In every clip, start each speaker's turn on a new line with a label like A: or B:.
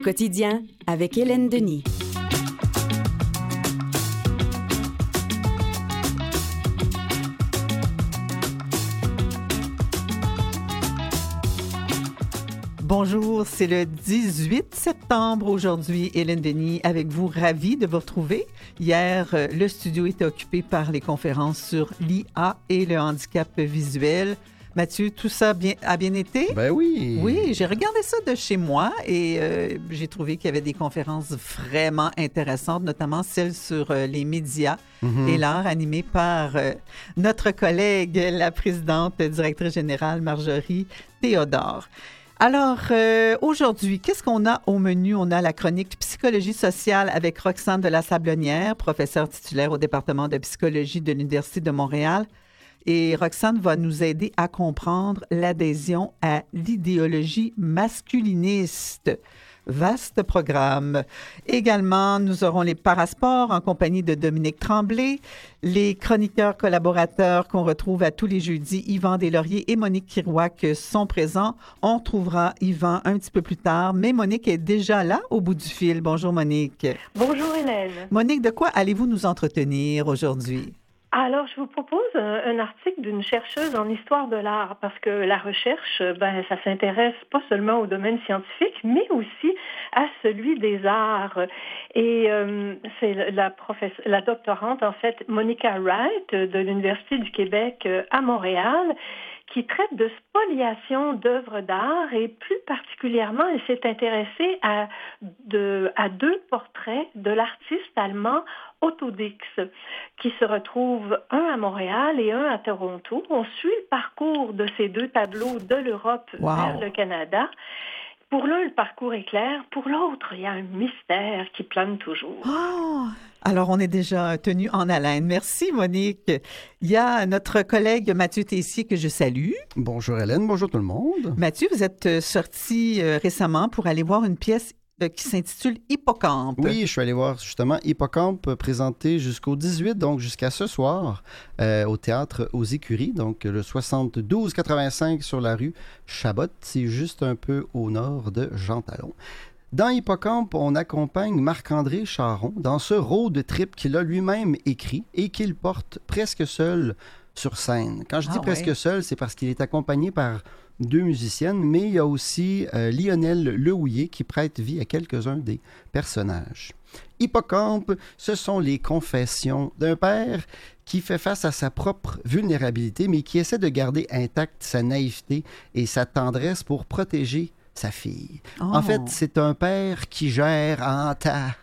A: Quotidien avec Hélène Denis.
B: Bonjour, c'est le 18 septembre aujourd'hui. Hélène Denis avec vous, ravie de vous retrouver. Hier, le studio était occupé par les conférences sur l'IA et le handicap visuel. Mathieu, tout ça a bien été?
C: Ben oui.
B: Oui, j'ai regardé ça de chez moi et j'ai trouvé qu'il y avait des conférences vraiment intéressantes, notamment celle sur les médias et l'art, animée par notre collègue, la présidente, directrice générale Marjorie Théodore. Alors, aujourd'hui, qu'est-ce qu'on a au menu? On a la chronique Psychologie sociale avec Roxane de la Sablonnière, professeure titulaire au département de psychologie de l'Université de Montréal. Et Roxane va nous aider à comprendre l'adhésion à l'idéologie masculiniste. Vaste programme. Également, nous aurons les parasports en compagnie de Dominique Tremblay, les chroniqueurs collaborateurs qu'on retrouve à tous les jeudis, Yvan Deslauriers et Monique Kirouac sont présents. On trouvera Yvan un petit peu plus tard, mais Monique est déjà là au bout du fil. Bonjour Monique.
D: Bonjour Hélène.
B: Monique, de quoi allez-vous nous entretenir aujourd'hui?
D: Alors, je vous propose un article d'une chercheuse en histoire de l'art, parce que la recherche, ça s'intéresse pas seulement au domaine scientifique, mais aussi à celui des arts. Et c'est la doctorante, en fait, Monica Wright, de l'Université du Québec à Montréal, qui traite de spoliation d'œuvres d'art et plus particulièrement, elle s'est intéressée à deux portraits de l'artiste allemand Otto Dix, qui se retrouvent un à Montréal et un à Toronto. On suit le parcours de ces deux tableaux de l'Europe vers le Canada. Pour l'un, le parcours est clair. Pour l'autre, il y a un mystère qui plane toujours.
B: Oh! Alors, on est déjà tenu en haleine. Merci, Monique. Il y a notre collègue Mathieu Tessier que je salue.
C: Bonjour Hélène, bonjour tout le monde.
B: Mathieu, vous êtes sorti récemment pour aller voir une pièce qui s'intitule Hippocampe.
C: Oui, je suis allé voir justement Hippocampe présenté jusqu'au 18, donc jusqu'à ce soir, au théâtre aux Écuries, donc le 72-85 sur la rue Chabot, c'est juste un peu au nord de Jean Talon. Dans Hippocampe, on accompagne Marc-André Charron dans ce road trip qu'il a lui-même écrit et qu'il porte presque seul sur scène. Quand je dis presque seul, c'est parce qu'il est accompagné par deux musiciennes, mais il y a aussi Lionel Lehouillier qui prête vie à quelques-uns des personnages. Hippocampe, ce sont les confessions d'un père qui fait face à sa propre vulnérabilité, mais qui essaie de garder intacte sa naïveté et sa tendresse pour protéger sa fille. Oh. En fait, c'est un père qui gère en tas.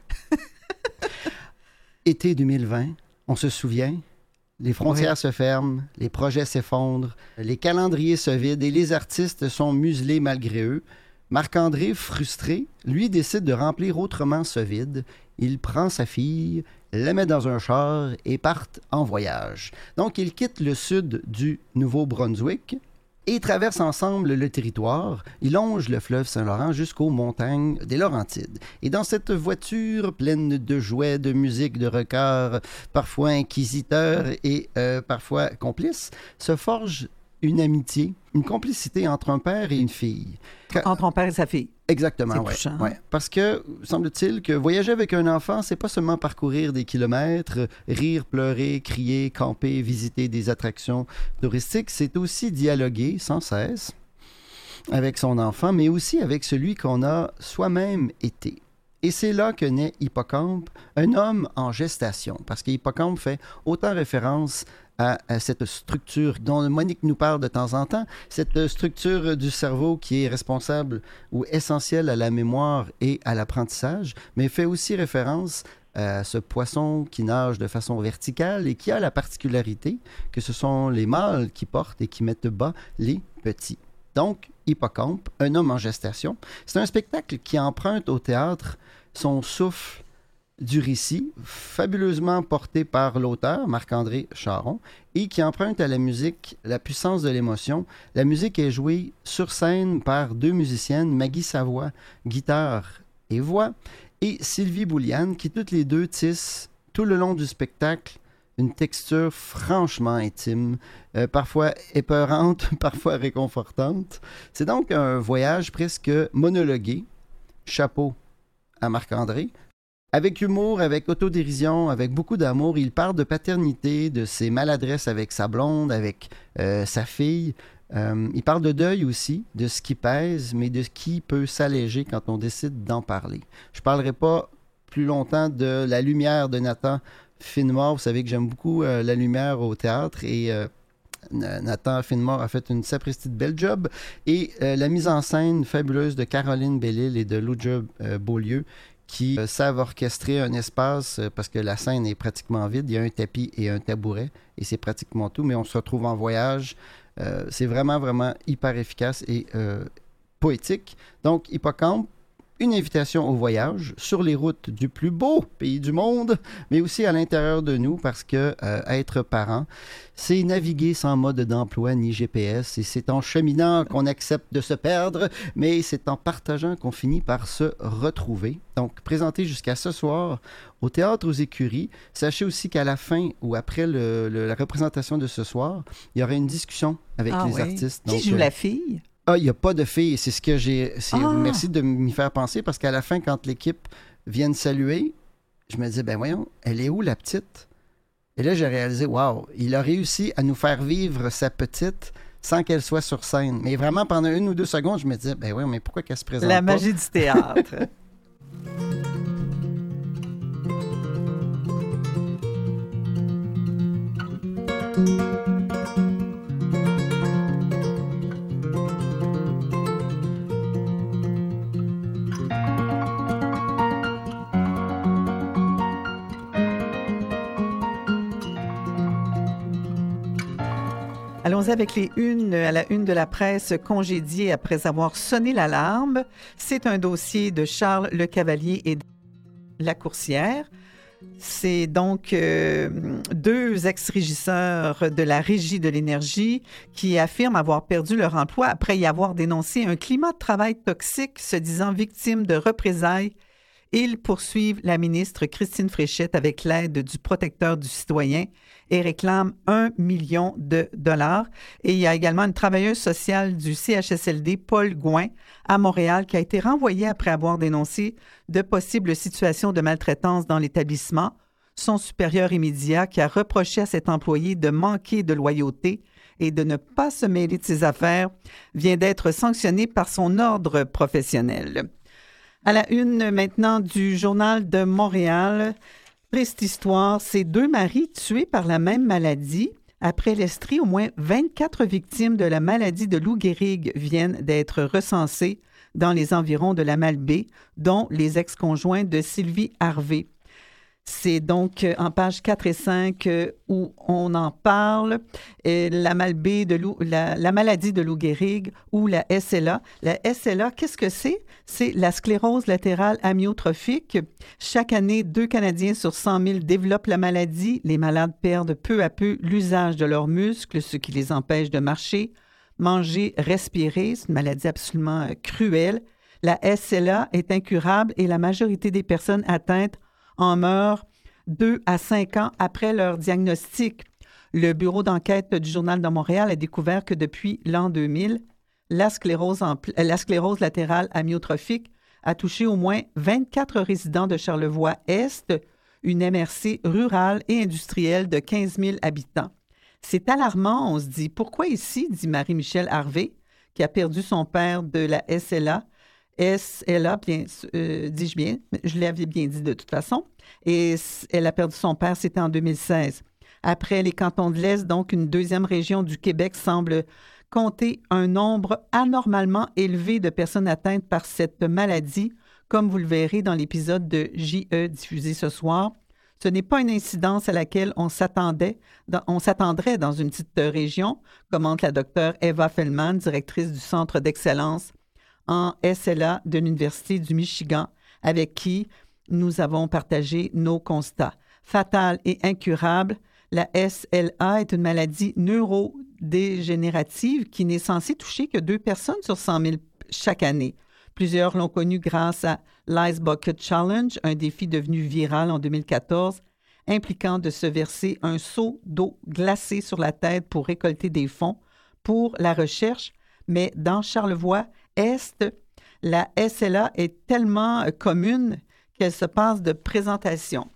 C: Été 2020, on se souvient, les frontières se ferment, les projets s'effondrent, les calendriers se vident et les artistes sont muselés malgré eux. Marc-André, frustré, lui décide de remplir autrement ce vide. Il prend sa fille, la met dans un char et part en voyage. Donc, ils quittent le sud du Nouveau-Brunswick et traversent ensemble le territoire. Ils longent le fleuve Saint-Laurent jusqu'aux montagnes des Laurentides. Et dans cette voiture pleine de jouets, de musique, de records, parfois inquisiteurs et parfois complices, se forge une amitié, une complicité entre un père et une fille.
B: Entre un père et sa fille.
C: Exactement, oui.
B: Ouais.
C: Parce que, semble-t-il, que voyager avec un enfant, c'est pas seulement parcourir des kilomètres, rire, pleurer, crier, camper, visiter des attractions touristiques, c'est aussi dialoguer sans cesse avec son enfant, mais aussi avec celui qu'on a soi-même été. Et c'est là que naît Hippocampe, un homme en gestation, parce qu'Hippocampe fait autant référence à cette structure dont Monique nous parle de temps en temps, cette structure du cerveau qui est responsable ou essentielle à la mémoire et à l'apprentissage, mais fait aussi référence à ce poisson qui nage de façon verticale et qui a la particularité que ce sont les mâles qui portent et qui mettent bas les petits. Donc, Hippocampe, un homme en gestation, c'est un spectacle qui emprunte au théâtre son souffle du récit, fabuleusement porté par l'auteur, Marc-André Charron, et qui emprunte à la musique la puissance de l'émotion. La musique est jouée sur scène par deux musiciennes, Maggie Savoie, guitare et voix, et Sylvie Bouliane, qui toutes les deux tissent tout le long du spectacle une texture franchement intime, parfois épeurante, parfois réconfortante. C'est donc un voyage presque monologué, chapeau à Marc-André. Avec humour, avec autodérision, avec beaucoup d'amour, il parle de paternité, de ses maladresses avec sa blonde, avec sa fille. Il parle de deuil aussi, de ce qui pèse, mais de ce qui peut s'alléger quand on décide d'en parler. Je ne parlerai pas plus longtemps de La lumière de Nathan Finemore. Vous savez que j'aime beaucoup La lumière au théâtre et Nathan Finemore a fait une sapristi de belle job. Et la mise en scène fabuleuse de Caroline Bellil et de Ludger Beaulieu qui savent orchestrer un espace parce que la scène est pratiquement vide. Il y a un tapis et un tabouret et c'est pratiquement tout, mais on se retrouve en voyage. C'est vraiment, vraiment hyper efficace et poétique. Donc, Hippocampe, une invitation au voyage sur les routes du plus beau pays du monde, mais aussi à l'intérieur de nous parce que être parent, c'est naviguer sans mode d'emploi ni GPS et c'est en cheminant qu'on accepte de se perdre, mais c'est en partageant qu'on finit par se retrouver. Donc, présenté jusqu'à ce soir au Théâtre aux Écuries. Sachez aussi qu'à la fin ou après la représentation de ce soir, il y aura une discussion avec les artistes.
B: Qui joue la fille?
C: Il n'y a pas de fille. C'est ce que j'ai... Merci de m'y faire penser parce qu'à la fin, quand l'équipe vient de saluer, je me disais, ben voyons, elle est où la petite? Et là, j'ai réalisé, waouh, il a réussi à nous faire vivre sa petite sans qu'elle soit sur scène. Mais vraiment, pendant 1 ou 2 secondes, je me disais, ben oui, mais pourquoi qu'elle se présente
B: La
C: pas?
B: magie du théâtre. Allons-y avec à la une de la presse congédiée après avoir sonné l'alarme. C'est un dossier de Charles Lecavalier et de La Coursière. C'est donc 2 ex-régisseurs de la Régie de l'énergie qui affirment avoir perdu leur emploi après y avoir dénoncé un climat de travail toxique, se disant victimes de représailles. Ils poursuivent la ministre Christine Fréchette avec l'aide du protecteur du citoyen et réclament 1 million de dollars. Et il y a également une travailleuse sociale du CHSLD, Paul Gouin, à Montréal, qui a été renvoyée après avoir dénoncé de possibles situations de maltraitance dans l'établissement. Son supérieur immédiat, qui a reproché à cet employé de manquer de loyauté et de ne pas se mêler de ses affaires, vient d'être sanctionné par son ordre professionnel. À la une maintenant du Journal de Montréal, triste histoire, ces 2 maris tués par la même maladie. Après l'Estrie, au moins 24 victimes de la maladie de Lou Gehrig viennent d'être recensées dans les environs de la Malbaie, dont les ex-conjoints de Sylvie Harvey. C'est donc en pages 4 et 5 où on en parle. Et la maladie de Lou Gehrig ou la SLA. La SLA, qu'est-ce que c'est? C'est la sclérose latérale amyotrophique. Chaque année, 2 Canadiens sur 100 000 développent la maladie. Les malades perdent peu à peu l'usage de leurs muscles, ce qui les empêche de marcher, manger, respirer. C'est une maladie absolument cruelle. La SLA est incurable et la majorité des personnes atteintes en meurent 2 à 5 ans après leur diagnostic. Le bureau d'enquête du Journal de Montréal a découvert que depuis l'an 2000, la sclérose latérale amyotrophique a touché au moins 24 résidents de Charlevoix-Est, une MRC rurale et industrielle de 15 000 habitants. C'est alarmant, on se dit. Pourquoi ici, dit Marie-Michel Harvey, qui a perdu son père de la SLA, dis-je bien, je l'avais bien dit de toute façon, et elle a perdu son père, c'était en 2016. Après les cantons de l'Est, donc une 2e région du Québec semble compter un nombre anormalement élevé de personnes atteintes par cette maladie, comme vous le verrez dans l'épisode de J.E. diffusé ce soir. Ce n'est pas une incidence à laquelle on s'attendrait dans une petite région, commente la docteure Eva Feldman, directrice du Centre d'excellence en SLA de l'Université du Michigan, avec qui nous avons partagé nos constats. Fatale et incurable, la SLA est une maladie neurodégénérative qui n'est censée toucher que 2 personnes sur 100 000 chaque année. Plusieurs l'ont connue grâce à l'Ice Bucket Challenge, un défi devenu viral en 2014, impliquant de se verser un seau d'eau glacée sur la tête pour récolter des fonds pour la recherche. Mais dans Charlevoix-Est, la SLA est tellement commune qu'elle se passe de présentation.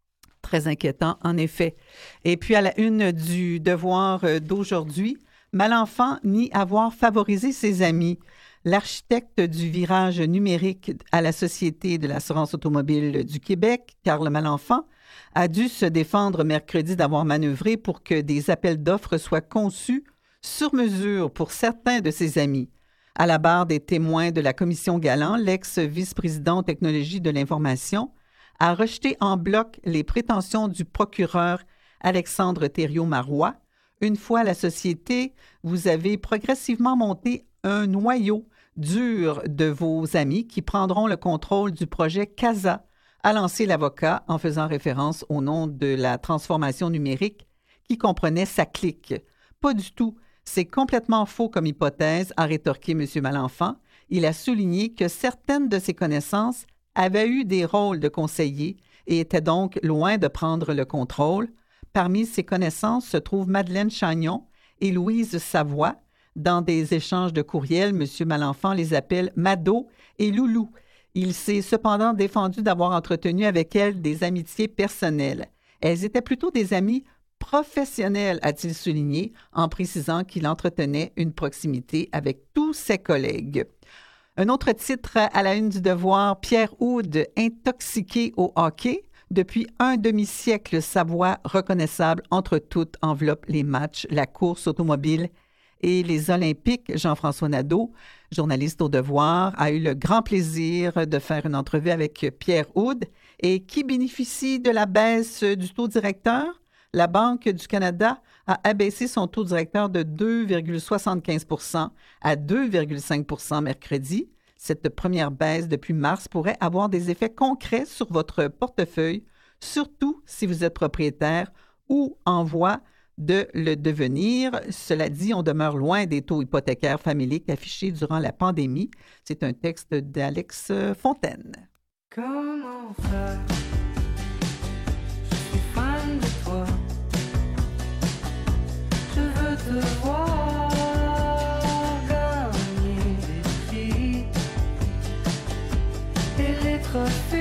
B: Très inquiétant, en effet. Et puis, à la une du Devoir d'aujourd'hui, Malenfant nie avoir favorisé ses amis. L'architecte du virage numérique à la Société de l'assurance automobile du Québec, Carl Malenfant, a dû se défendre mercredi d'avoir manœuvré pour que des appels d'offres soient conçus sur mesure pour certains de ses amis. À la barre des témoins de la commission Galland, l'ex-vice-président technologie de l'information a rejeté en bloc les prétentions du procureur Alexandre Thériault-Marois. Une fois à la société, vous avez progressivement monté un noyau dur de vos amis qui prendront le contrôle du projet CASA, a lancé l'avocat en faisant référence au nom de la transformation numérique qui comprenait sa clique. Pas du tout. C'est complètement faux comme hypothèse, a rétorqué M. Malenfant. Il a souligné que certaines de ses connaissances avaient eu des rôles de conseillers et étaient donc loin de prendre le contrôle. Parmi ses connaissances se trouvent Madeleine Chagnon et Louise Savoie. Dans des échanges de courriels, M. Malenfant les appelle Mado et Loulou. Il s'est cependant défendu d'avoir entretenu avec elles des amitiés personnelles. Elles étaient plutôt des amies professionnelles, a-t-il souligné, en précisant qu'il entretenait une proximité avec tous ses collègues. Un autre titre à la une du Devoir, Pierre Houde, intoxiqué au hockey. Depuis un demi-siècle, sa voix reconnaissable entre toutes enveloppe les matchs, la course automobile et les Olympiques. Jean-François Nadeau, journaliste au Devoir, a eu le grand plaisir de faire une entrevue avec Pierre Houde. Et qui bénéficie de la baisse du taux directeur? La Banque du Canada a abaissé son taux directeur de 2,75 % à 2,5 % mercredi. Cette première baisse depuis mars pourrait avoir des effets concrets sur votre portefeuille, surtout si vous êtes propriétaire ou en voie de le devenir. Cela dit, on demeure loin des taux hypothécaires familiques affichés durant la pandémie. C'est un texte d'Alex Fontaine.
E: Comment faire? Je suis fan de toi. Je veux te voir gagner des prix et les trophées.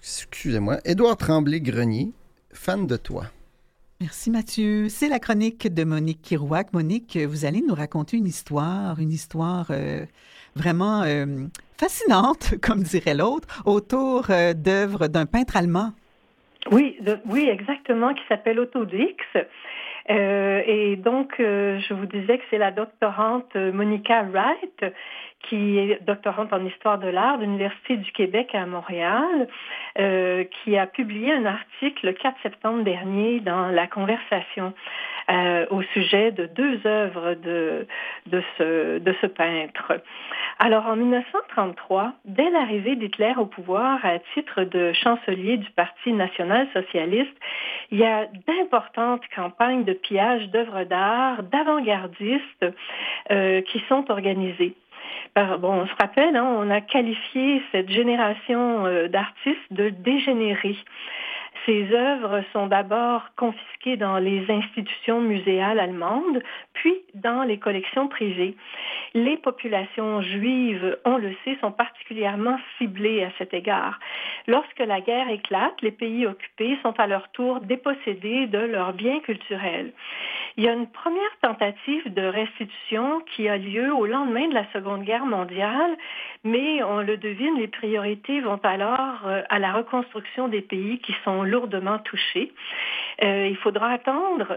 C: excusez-moi, Édouard Tremblay-Grenier, fan de toi.
B: Merci Mathieu. C'est la chronique de Monique Kirouac. Monique, vous allez nous raconter une histoire vraiment fascinante, comme dirait l'autre, autour d'œuvres d'un peintre allemand.
D: Oui, exactement, qui s'appelle Otto Dix. Et donc, je vous disais que c'est la doctorante Monica Wright, qui est doctorante en histoire de l'art de l'Université du Québec à Montréal, qui a publié un article le 4 septembre dernier dans La Conversation au sujet de 2 œuvres de ce peintre. Alors, en 1933, dès l'arrivée d'Hitler au pouvoir à titre de chancelier du Parti national-socialiste, il y a d'importantes campagnes de pillage d'œuvres d'art d'avant-gardistes qui sont organisées. On se rappelle, on a qualifié cette génération d'artistes de dégénérés. Ces œuvres sont d'abord confisquées dans les institutions muséales allemandes, puis dans les collections privées. Les populations juives, on le sait, sont particulièrement ciblées à cet égard. Lorsque la guerre éclate, les pays occupés sont à leur tour dépossédés de leurs biens culturels. Il y a une première tentative de restitution qui a lieu au lendemain de la Seconde Guerre mondiale, mais on le devine, les priorités vont alors à la reconstruction des pays qui sont lourdement touchés. Il faudra attendre,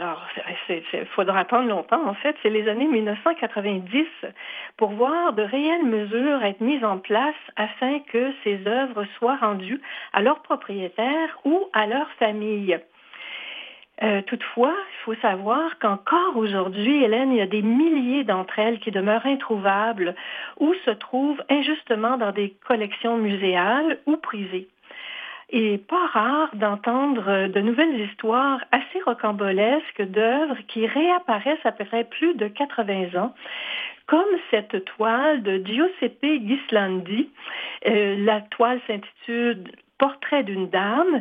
D: faudra attendre longtemps en fait, c'est les années 1990 pour voir de réelles mesures être mises en place afin que ces œuvres soient rendues à leurs propriétaires ou à leurs familles. Toutefois, il faut savoir qu'encore aujourd'hui, Hélène, il y a des milliers d'entre elles qui demeurent introuvables ou se trouvent injustement dans des collections muséales ou privées. Et pas rare d'entendre de nouvelles histoires assez rocambolesques d'œuvres qui réapparaissent après plus de 80 ans, comme cette toile de Giuseppe Ghislandi. La toile s'intitule Portrait d'une dame.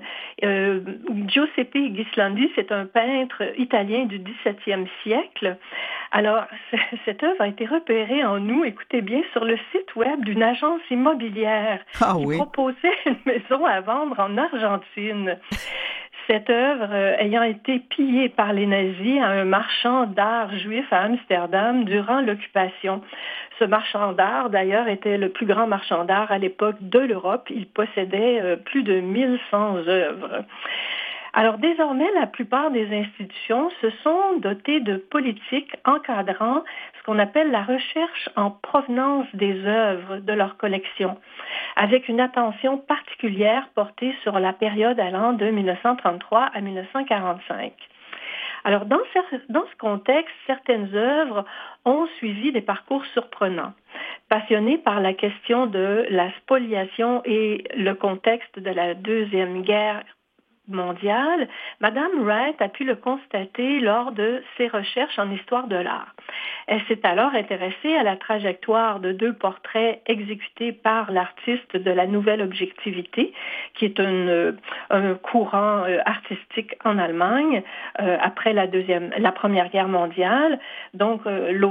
D: Giuseppe Ghislandi, c'est un peintre italien du XVIIe siècle. Alors, cette œuvre a été repérée en août, écoutez bien, sur le site web d'une agence immobilière qui proposait une maison à vendre en Argentine. Cette œuvre ayant été pillée par les nazis à un marchand d'art juif à Amsterdam durant l'occupation. Ce marchand d'art, d'ailleurs, était le plus grand marchand d'art à l'époque de l'Europe. Il possédait plus de 1100 œuvres. Alors désormais, la plupart des institutions se sont dotées de politiques encadrant ce qu'on appelle la recherche en provenance des œuvres de leur collection, avec une attention particulière portée sur la période allant de 1933 à 1945. Alors dans ce contexte, certaines œuvres ont suivi des parcours surprenants. Passionnée par la question de la spoliation et le contexte de la Deuxième Guerre mondiale, Madame Wright a pu le constater lors de ses recherches en histoire de l'art. Elle s'est alors intéressée à la trajectoire de 2 portraits exécutés par l'artiste de la Nouvelle Objectivité, qui est un courant artistique en Allemagne après la Première Guerre mondiale. Donc,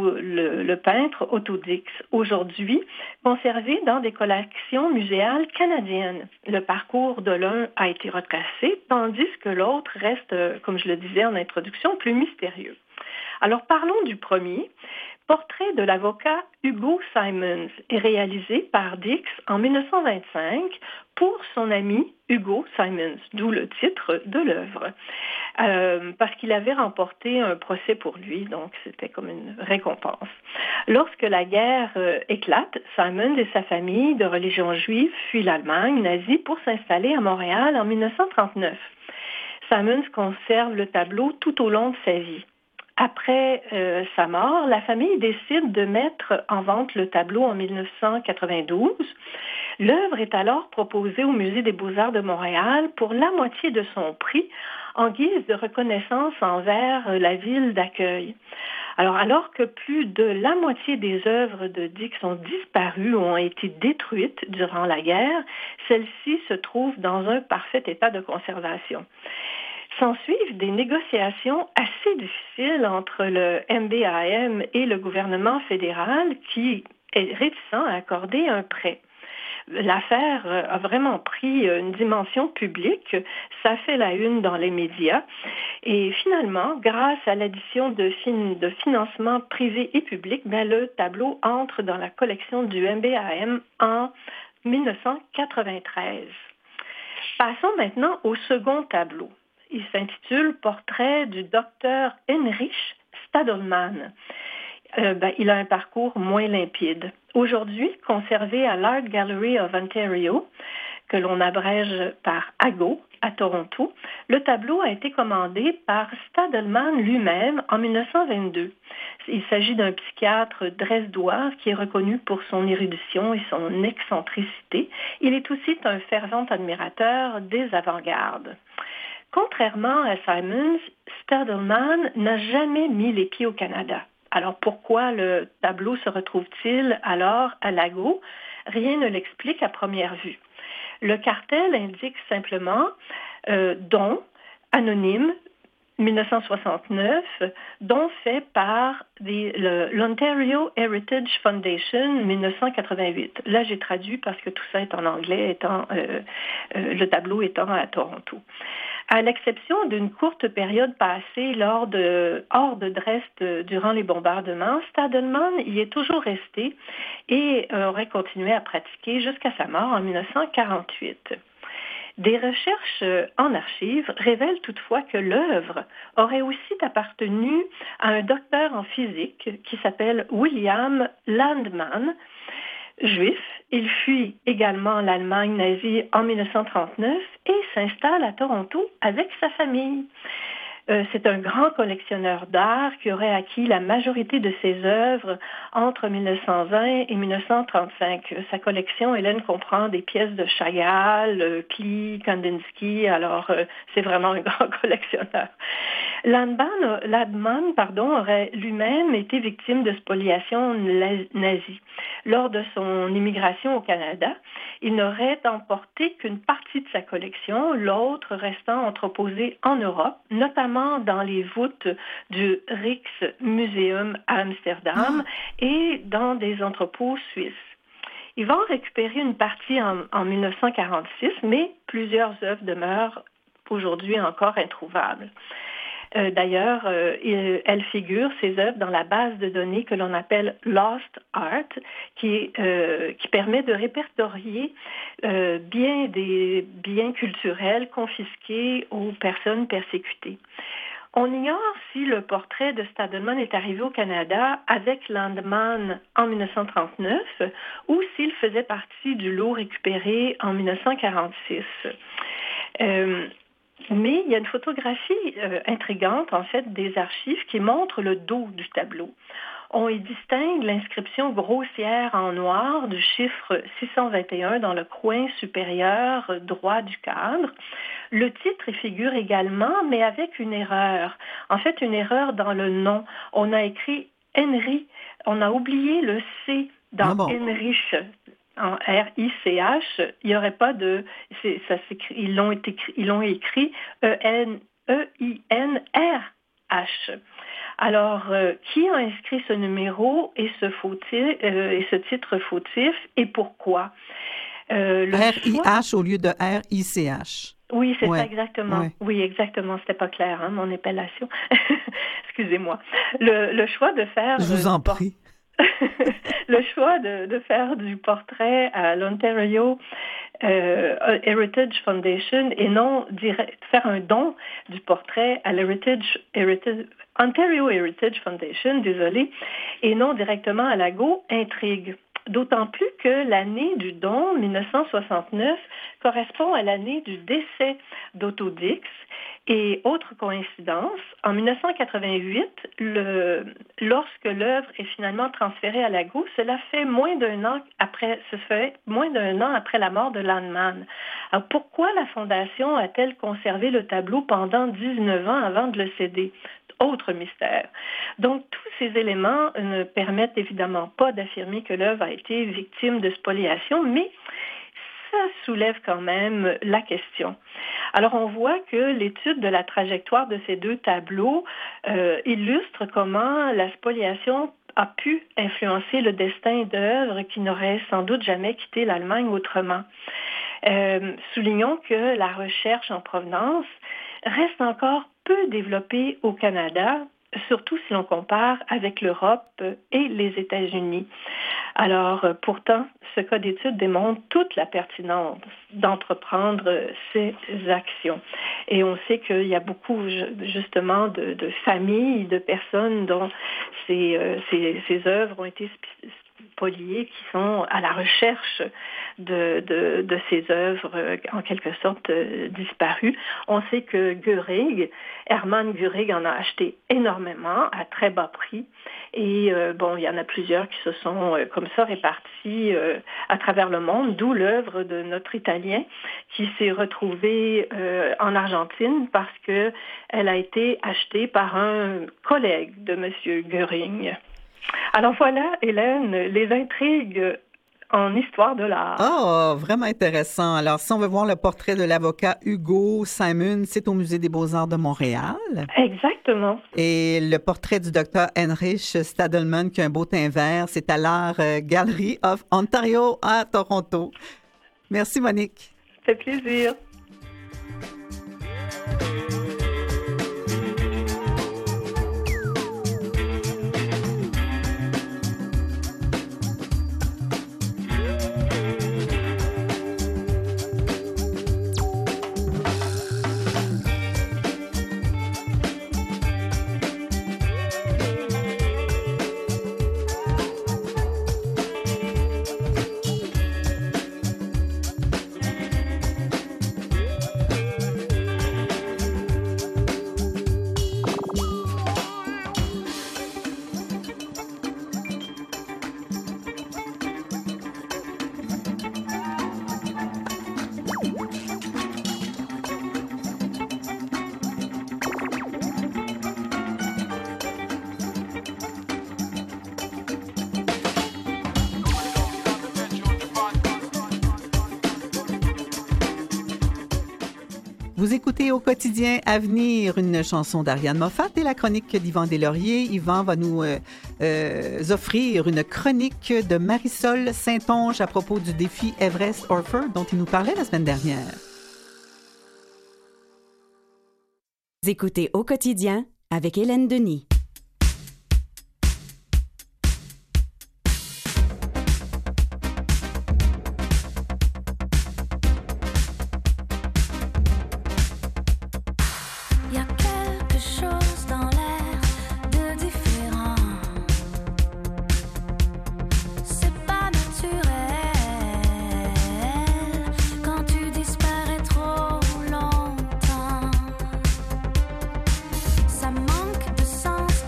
D: le peintre Otto Dix, aujourd'hui conservé dans des collections muséales canadiennes. Le parcours de l'un a été retracé, tandis que l'autre reste, comme je le disais en introduction, plus mystérieux. Alors parlons du premier. Portrait de l'avocat Hugo Simons est réalisé par Dix en 1925 pour son ami Hugo Simons, d'où le titre de l'œuvre, parce qu'il avait remporté un procès pour lui, donc c'était comme une récompense. Lorsque la guerre éclate, Simons et sa famille de religion juive fuient l'Allemagne nazie pour s'installer à Montréal en 1939. Simons conserve le tableau tout au long de sa vie. Après sa mort, la famille décide de mettre en vente le tableau en 1992. L'œuvre est alors proposée au Musée des Beaux-Arts de Montréal pour la moitié de son prix en guise de reconnaissance envers la ville d'accueil. Alors que plus de la moitié des œuvres de Dix ont disparu ou ont été détruites durant la guerre, celle-ci se trouve dans un parfait état de conservation. S'ensuivent des négociations assez difficiles entre le MBAM et le gouvernement fédéral qui est réticent à accorder un prêt. l'affaire a vraiment pris une dimension publique. Ça fait la une dans les médias. Et finalement, grâce à l'addition de financements privés et publics, le tableau entre dans la collection du MBAM en 1993. Passons maintenant au second tableau. Il s'intitule « Portrait du docteur Heinrich Stadelmann ». Il a un parcours moins limpide. Aujourd'hui, conservé à l'Art Gallery of Ontario, que l'on abrège par AGO, à Toronto, le tableau a été commandé par Stadelmann lui-même en 1922. Il s'agit d'un psychiatre dresdois qui est reconnu pour son érudition et son excentricité. Il est aussi un fervent admirateur des avant-gardes. Contrairement à Simons, Stadelmann n'a jamais mis les pieds au Canada. Alors pourquoi le tableau se retrouve-t-il alors à l'AGO? Rien ne l'explique à première vue. Le cartel indique simplement don anonyme 1969, don fait par l'Ontario Heritage Foundation 1988. Là, j'ai traduit parce que tout ça est en anglais, le tableau étant à Toronto. À l'exception d'une courte période passée hors de Dresde durant les bombardements, Stadelmann y est toujours resté et aurait continué à pratiquer jusqu'à sa mort en 1948. Des recherches en archives révèlent toutefois que l'œuvre aurait aussi appartenu à un docteur en physique qui s'appelle William Landmann, juif. Il fuit également l'Allemagne nazie en 1939 et s'installe à Toronto avec sa famille. C'est un grand collectionneur d'art qui aurait acquis la majorité de ses œuvres entre 1920 et 1935. Sa collection, Hélène, comprend des pièces de Chagall, Klee, Kandinsky, alors c'est vraiment un grand collectionneur. Landmann, aurait lui-même été victime de spoliation nazie. Lors de son immigration au Canada, il n'aurait emporté qu'une partie de sa collection, l'autre restant entreposée en Europe, notamment dans les voûtes du Rijksmuseum à Amsterdam et dans des entrepôts suisses. Il va en récupérer une partie en 1946, mais plusieurs œuvres demeurent aujourd'hui encore introuvables. D'ailleurs, elle figure, ces œuvres, dans la base de données que l'on appelle Lost Art, qui permet de répertorier bien des biens culturels confisqués aux personnes persécutées. On ignore si le portrait de Stadelmann est arrivé au Canada avec Landmann en 1939 ou s'il faisait partie du lot récupéré en 1946. Mais il y a une photographie intrigante, en fait, des archives qui montre le dos du tableau. On y distingue l'inscription grossière en noir du chiffre 621 dans le coin supérieur droit du cadre. Le titre y figure également, mais avec une erreur. En fait, une erreur dans le nom. On a écrit Henry. On a oublié le C dans Heinrich. En R-I-C-H, il n'y aurait pas de... ils l'ont écrit E-I-N-R-H. Alors, qui a inscrit ce numéro et ce titre fautif et pourquoi?
B: R-I-H au lieu de R-I-C-H.
D: Oui, c'est ça exactement. Ouais. Oui, exactement. C'était pas clair, hein, mon épellation. Excusez-moi. Le choix de faire...
B: Je vous en prie.
D: Le choix de faire du portrait à l'Ontario Heritage Foundation et non faire un don du portrait à Ontario Heritage Foundation, et non directement à l'AGO, intrigue. D'autant plus que l'année du don, 1969, correspond à l'année du décès d'Otto Dix. Et autre coïncidence, en 1988, lorsque l'œuvre est finalement transférée à l'AGO, cela fait moins d'un an après la mort de Landmann. Alors pourquoi la Fondation a-t-elle conservé le tableau pendant 19 ans avant de le céder? Autre mystère. Donc, tous ces éléments ne permettent évidemment pas d'affirmer que l'œuvre a été victime de spoliation, mais ça soulève quand même la question. Alors, on voit que l'étude de la trajectoire de ces deux tableaux illustre comment la spoliation a pu influencer le destin d'œuvres qui n'auraient sans doute jamais quitté l'Allemagne autrement. Soulignons que la recherche en provenance reste encore peu développée au Canada, surtout si l'on compare avec l'Europe et les États-Unis. Alors, pourtant, ce cas d'étude démontre toute la pertinence d'entreprendre ces actions. Et on sait qu'il y a beaucoup, justement, de familles, de personnes dont ces œuvres ont été spoliées, qui sont à la recherche de ces œuvres, en quelque sorte, disparues. On sait que Hermann Göring en a acheté énormément, à très bas prix. Et il y en a plusieurs qui se sont comme ça répartis à travers le monde, d'où l'œuvre de notre Italien qui s'est retrouvé en Argentine parce que elle a été achetée par un collègue de M. Göring. Alors voilà, Hélène, les intrigues en histoire de l'art.
B: Oh, vraiment intéressant. Alors, si on veut voir le portrait de l'avocat Hugo Simon, c'est au Musée des Beaux-Arts de Montréal.
D: Exactement.
B: Et le portrait du docteur Heinrich Stadelman, qui a un beau teint vert, c'est à l'Art Gallery of Ontario à Toronto. Merci, Monique.
D: Ça fait plaisir.
B: Vous écoutez au quotidien Avenir une chanson d'Ariane Moffat et la chronique d'Yvan Deslauriers. Yvan va nous offrir une chronique de Marisol Saint-Onge à propos du défi Everest-Orford dont il nous parlait la semaine dernière.
A: Vous écoutez au quotidien avec Hélène Denis.
F: Ça manque de sens.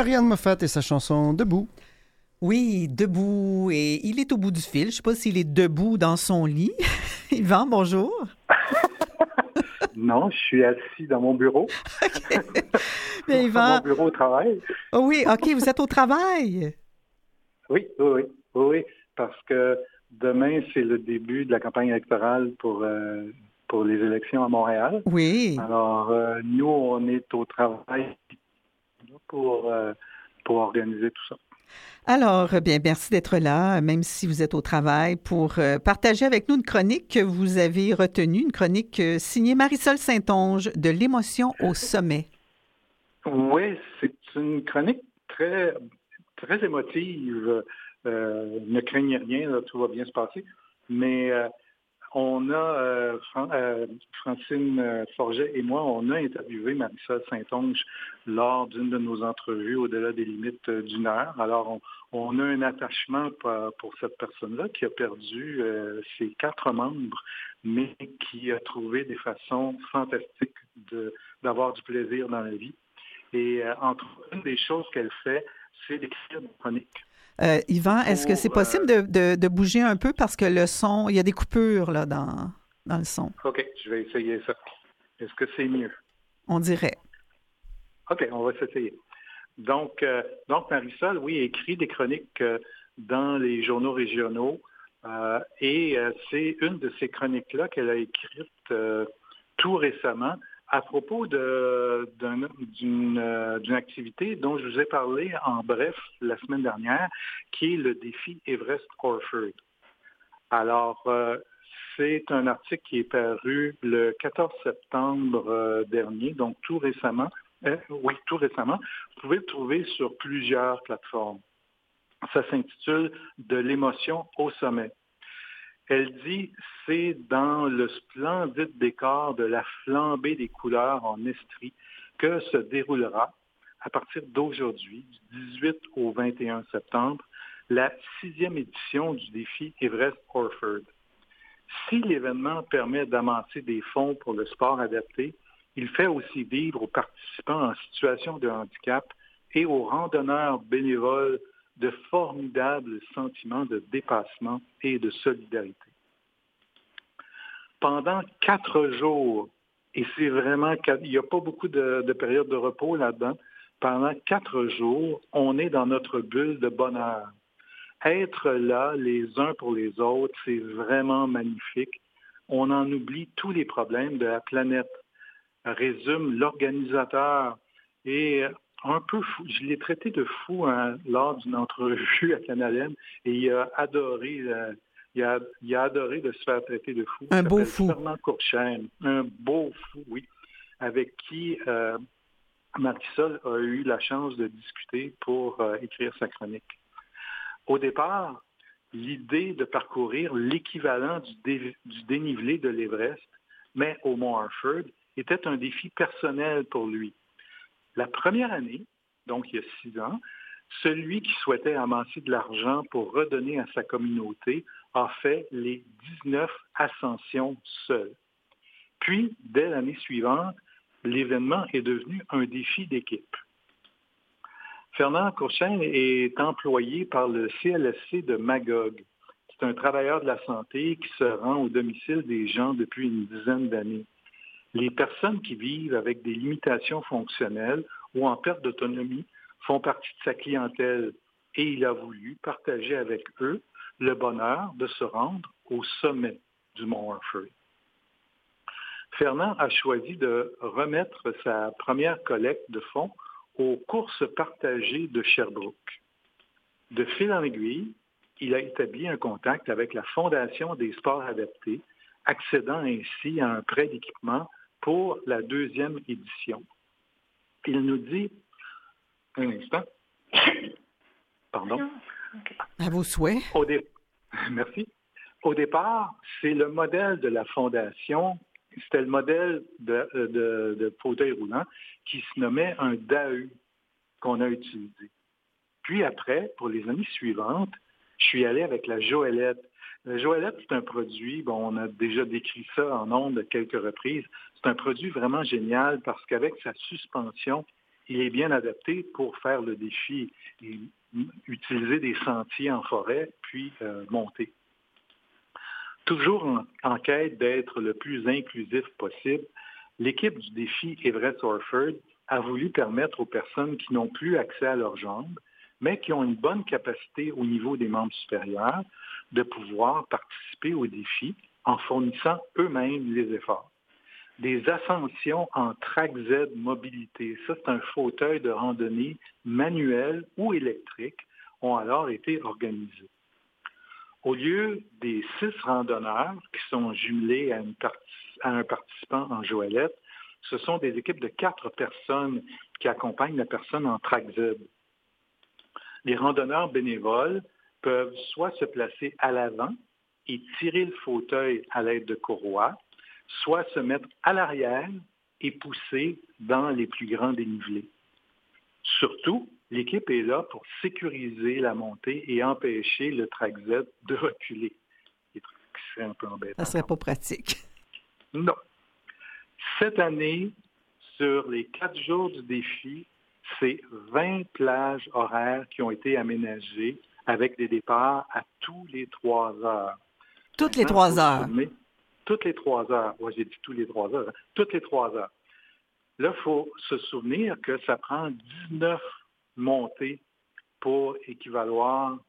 C: Ariane Moffat et sa chanson Debout.
B: Oui, debout. Et il est au bout du fil. Je ne sais pas s'il est debout dans son lit. Yvan, bonjour.
F: Non, je suis assis dans mon bureau.
B: Mais Yvan...
F: Mon bureau au travail.
B: Oh oui, OK, vous êtes au travail.
F: Oui, parce que demain, c'est le début de la campagne électorale pour les élections à Montréal.
B: Oui.
F: Alors, nous, on est au travail pour organiser tout ça.
B: Alors, bien, merci d'être là, même si vous êtes au travail, pour partager avec nous une chronique que vous avez retenue, une chronique signée Marisol Saint-Onge de l'émotion au sommet.
F: Oui, c'est une chronique très, très émotive. Ne craignez rien, là, tout va bien se passer. Mais on a, Francine Forget et moi, on a interviewé Marisol Saint-Onge lors d'une de nos entrevues au-delà des limites d'une heure. Alors, on a un attachement pour cette personne-là qui a perdu ses 4 membres, mais qui a trouvé des façons fantastiques d'avoir du plaisir dans la vie. Et une des choses qu'elle fait, c'est d'écrire des chroniques.
B: Yvan, est-ce que c'est possible de bouger un peu parce que le son, il y a des coupures là, dans le son?
F: OK, je vais essayer ça. Est-ce que c'est mieux?
B: On dirait.
F: OK, on va s'essayer. Donc Marisol, oui, écrit des chroniques dans les journaux régionaux et c'est une de ces chroniques-là qu'elle a écrite tout récemment à propos d'une activité dont je vous ai parlé en bref la semaine dernière, qui est le défi Everest-Orford. Alors, c'est un article qui est paru le 14 septembre dernier, donc tout récemment. Tout récemment. Vous pouvez le trouver sur plusieurs plateformes. Ça s'intitule « De l'émotion au sommet ». Elle dit « C'est dans le splendide décor de la flambée des couleurs en Estrie que se déroulera, à partir d'aujourd'hui, du 18 au 21 septembre, la 6e édition du défi Everest-Orford. Si l'événement permet d'amasser des fonds pour le sport adapté, il fait aussi vivre aux participants en situation de handicap et aux randonneurs bénévoles de formidables sentiments de dépassement et de solidarité. Pendant 4 jours, et c'est vraiment, il n'y a pas beaucoup de période de repos là-dedans, pendant 4 jours, on est dans notre bulle de bonheur. Être là, les uns pour les autres, c'est vraiment magnifique. On en oublie tous les problèmes de la planète, résume l'organisateur. Et un peu fou, je l'ai traité de fou lors d'une entrevue à Canal M et il a adoré de se faire traiter de fou.
B: Un beau fou.
F: Fernand Courchaine, un beau fou, oui, avec qui Marisol a eu la chance de discuter pour écrire sa chronique. Au départ, l'idée de parcourir l'équivalent du dénivelé de l'Everest, mais au Mont Orford, était un défi personnel pour lui. La première année, donc il y a 6 ans, celui qui souhaitait amasser de l'argent pour redonner à sa communauté a fait les 19 ascensions seul. Puis, dès l'année suivante, l'événement est devenu un défi d'équipe. Fernand Courchaine est employé par le CLSC de Magog. C'est un travailleur de la santé qui se rend au domicile des gens depuis une dizaine d'années. Les personnes qui vivent avec des limitations fonctionnelles ou en perte d'autonomie font partie de sa clientèle et il a voulu partager avec eux le bonheur de se rendre au sommet du Mont Orford. Fernand a choisi de remettre sa première collecte de fonds aux courses partagées de Sherbrooke. De fil en aiguille, il a établi un contact avec la Fondation des sports adaptés, accédant ainsi à un prêt d'équipement pour la 2e édition. Il nous dit, un instant, pardon.
B: À vos souhaits.
F: Merci. Au départ, c'est le modèle de la Fondation, c'était le modèle de fauteuil roulant qui se nommait un DAU qu'on a utilisé. Puis après, pour les années suivantes, je suis allé avec la Joëlette. La Joëlette, c'est un produit, on a déjà décrit ça en ondes à quelques reprises, c'est un produit vraiment génial parce qu'avec sa suspension, il est bien adapté pour faire le défi et utiliser des sentiers en forêt, puis monter. Toujours en quête d'être le plus inclusif possible, l'équipe du défi Everest Orford a voulu permettre aux personnes qui n'ont plus accès à leurs jambes, mais qui ont une bonne capacité au niveau des membres supérieurs, de pouvoir participer au défi en fournissant eux-mêmes les efforts. Des ascensions en Track Z mobilité, ça c'est un fauteuil de randonnée manuel ou électrique, ont alors été organisés. Au lieu des 6 randonneurs qui sont jumelés à un participant en joëlette, ce sont des équipes de 4 personnes qui accompagnent la personne en Track Z. Les randonneurs bénévoles peuvent soit se placer à l'avant et tirer le fauteuil à l'aide de courroies, soit se mettre à l'arrière et pousser dans les plus grands dénivelés. Surtout, l'équipe est là pour sécuriser la montée et empêcher le Track Z de reculer. C'est un peu embêtant.
B: Ça serait pas pratique.
F: Non. Cette année, sur les 4 jours du défi, c'est 20 plages horaires qui ont été aménagées avec des départs à tous les 3 heures.
B: Toutes les 3 heures.
F: Toutes les 3 heures. Oui, j'ai dit tous les 3 heures. Toutes les 3 heures. Là, il faut se souvenir que ça prend 19 montées pour équivaloir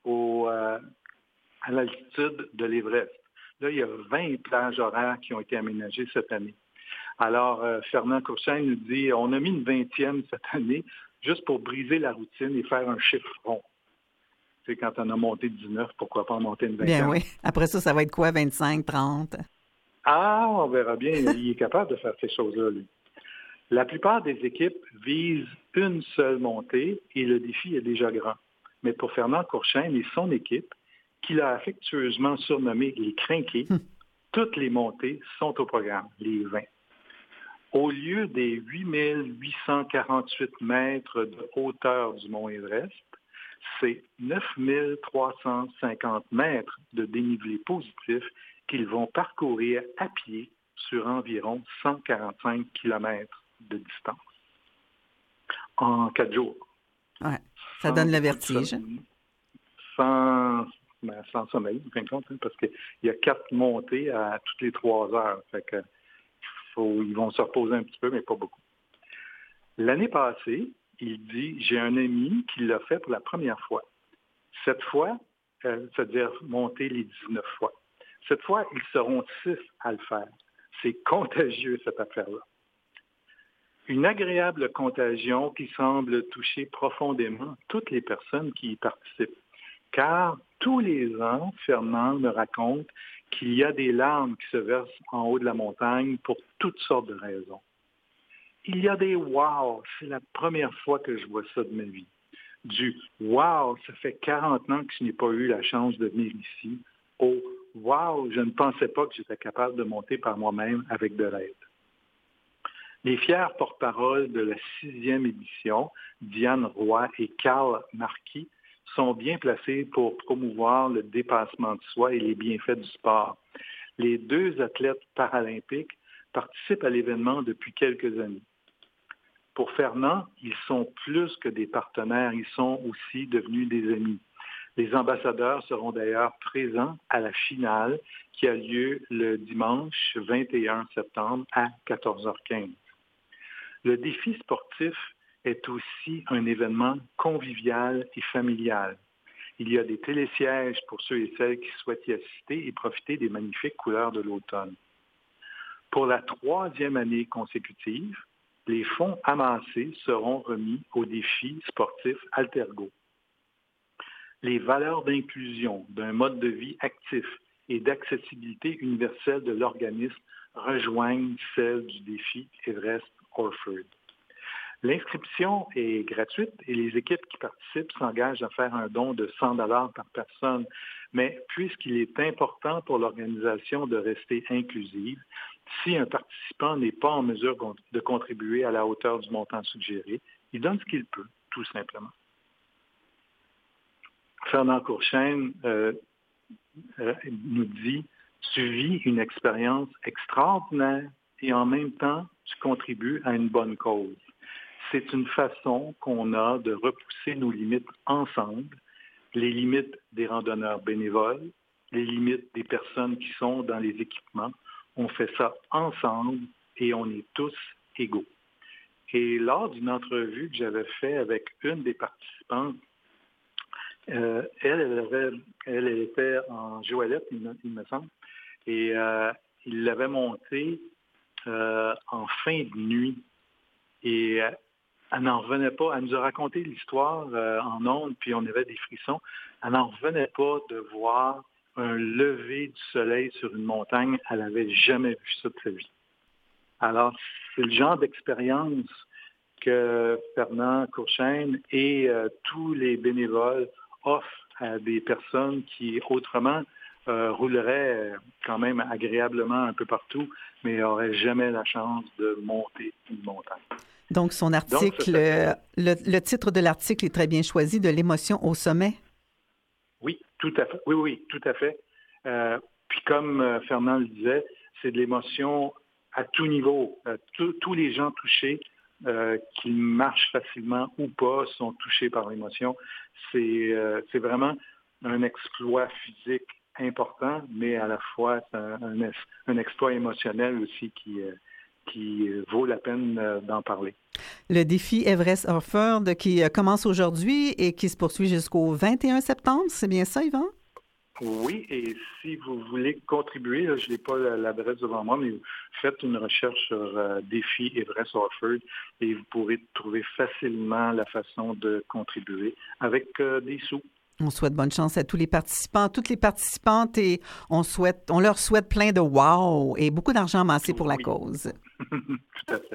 F: à l'altitude de l'Everest. Là, il y a 20 plages horaires qui ont été aménagées cette année. Alors, Fernand Courchaine nous dit, on a mis une 20e cette année juste pour briser la routine et faire un chiffre rond. Tu sais, quand on a monté 19, pourquoi pas en monter une 20e?
B: Bien oui. Après ça va être quoi, 25, 30?
F: Ah, on verra bien. Il est capable de faire ces choses-là, lui. La plupart des équipes visent une seule montée et le défi est déjà grand. Mais pour Fernand Courchaine et son équipe, qu'il a affectueusement surnommé les Crinqués, toutes les montées sont au programme, les 20. Au lieu des 8848 mètres de hauteur du mont Everest, c'est 9350 mètres de dénivelé positif qu'ils vont parcourir à pied sur environ 145 km de distance en 4 jours.
B: Ouais, ça donne le vertige.
F: Sans sommeil, en fin de compte, parce qu'il y a 4 montées à toutes les 3 heures. Fait que ils vont se reposer un petit peu, mais pas beaucoup. L'année passée, il dit, j'ai un ami qui l'a fait pour la première fois. Cette fois, c'est-à-dire monter les 19 fois. Cette fois, ils seront 6 à le faire. C'est contagieux, cette affaire-là. Une agréable contagion qui semble toucher profondément toutes les personnes qui y participent. Car tous les ans, Fernand me raconte qu'il y a des larmes qui se versent en haut de la montagne pour toutes sortes de raisons. Il y a des « wow », c'est la première fois que je vois ça de ma vie. Du « wow », ça fait 40 ans que je n'ai pas eu la chance de venir ici, au « wow », je ne pensais pas que j'étais capable de monter par moi-même avec de l'aide. Les fiers porte-parole de la 6e édition, Diane Roy et Karl Marquis, sont bien placés pour promouvoir le dépassement de soi et les bienfaits du sport. Les 2 athlètes paralympiques participent à l'événement depuis quelques années. Pour Fernand, ils sont plus que des partenaires, ils sont aussi devenus des amis. Les ambassadeurs seront d'ailleurs présents à la finale qui a lieu le dimanche 21 septembre à 14h15. Le défi sportif est aussi un événement convivial et familial. Il y a des télésièges pour ceux et celles qui souhaitent y assister et profiter des magnifiques couleurs de l'automne. Pour la 3e année consécutive, les fonds amassés seront remis au défi sportif Altergo. Les valeurs d'inclusion, d'un mode de vie actif et d'accessibilité universelle de l'organisme rejoignent celles du défi Everest Orford. L'inscription est gratuite et les équipes qui participent s'engagent à faire un don de 100 $ par personne. Mais puisqu'il est important pour l'organisation de rester inclusive, si un participant n'est pas en mesure de contribuer à la hauteur du montant suggéré, il donne ce qu'il peut, tout simplement. Fernand Courchaine nous dit « Tu vis une expérience extraordinaire et en même temps, tu contribues à une bonne cause. c'est une façon qu'on a de repousser nos limites ensemble, les limites des randonneurs bénévoles, les limites des personnes qui sont dans les équipements. On fait ça ensemble et on est tous égaux. Et lors d'une entrevue que j'avais faite avec une des participantes, elle était en Joëlette, il me semble, et il l'avait montée en fin de nuit. Et elle n'en revenait pas. Elle nous a raconté l'histoire en ondes, puis on avait des frissons. Elle n'en revenait pas de voir un lever du soleil sur une montagne. Elle n'avait jamais vu ça de sa vie. Alors, c'est le genre d'expérience que Fernand Courchaine et tous les bénévoles offrent à des personnes qui, autrement, rouleraient quand même agréablement un peu partout, mais n'auraient jamais la chance de monter une montagne.
B: Donc, son article, le titre de l'article est très bien choisi, de l'émotion au sommet.
F: Oui, tout à fait. Oui, tout à fait. Puis comme Fernand le disait, c'est de l'émotion à tout niveau. Tous les gens touchés, qu'ils marchent facilement ou pas, sont touchés par l'émotion. C'est vraiment un exploit physique important, mais à la fois un exploit émotionnel aussi qui vaut la peine d'en parler.
B: Le défi Everest Offroad qui commence aujourd'hui et qui se poursuit jusqu'au 21 septembre, c'est bien ça, Yvan?
F: Oui, et si vous voulez contribuer, là, je n'ai pas l'adresse devant moi, mais faites une recherche sur défi Everest Offroad et vous pourrez trouver facilement la façon de contribuer avec des sous.
B: On souhaite bonne chance à tous les participants, toutes les participantes, et on leur souhaite plein de wow et beaucoup d'argent amassé pour la cause.
F: Tout à fait.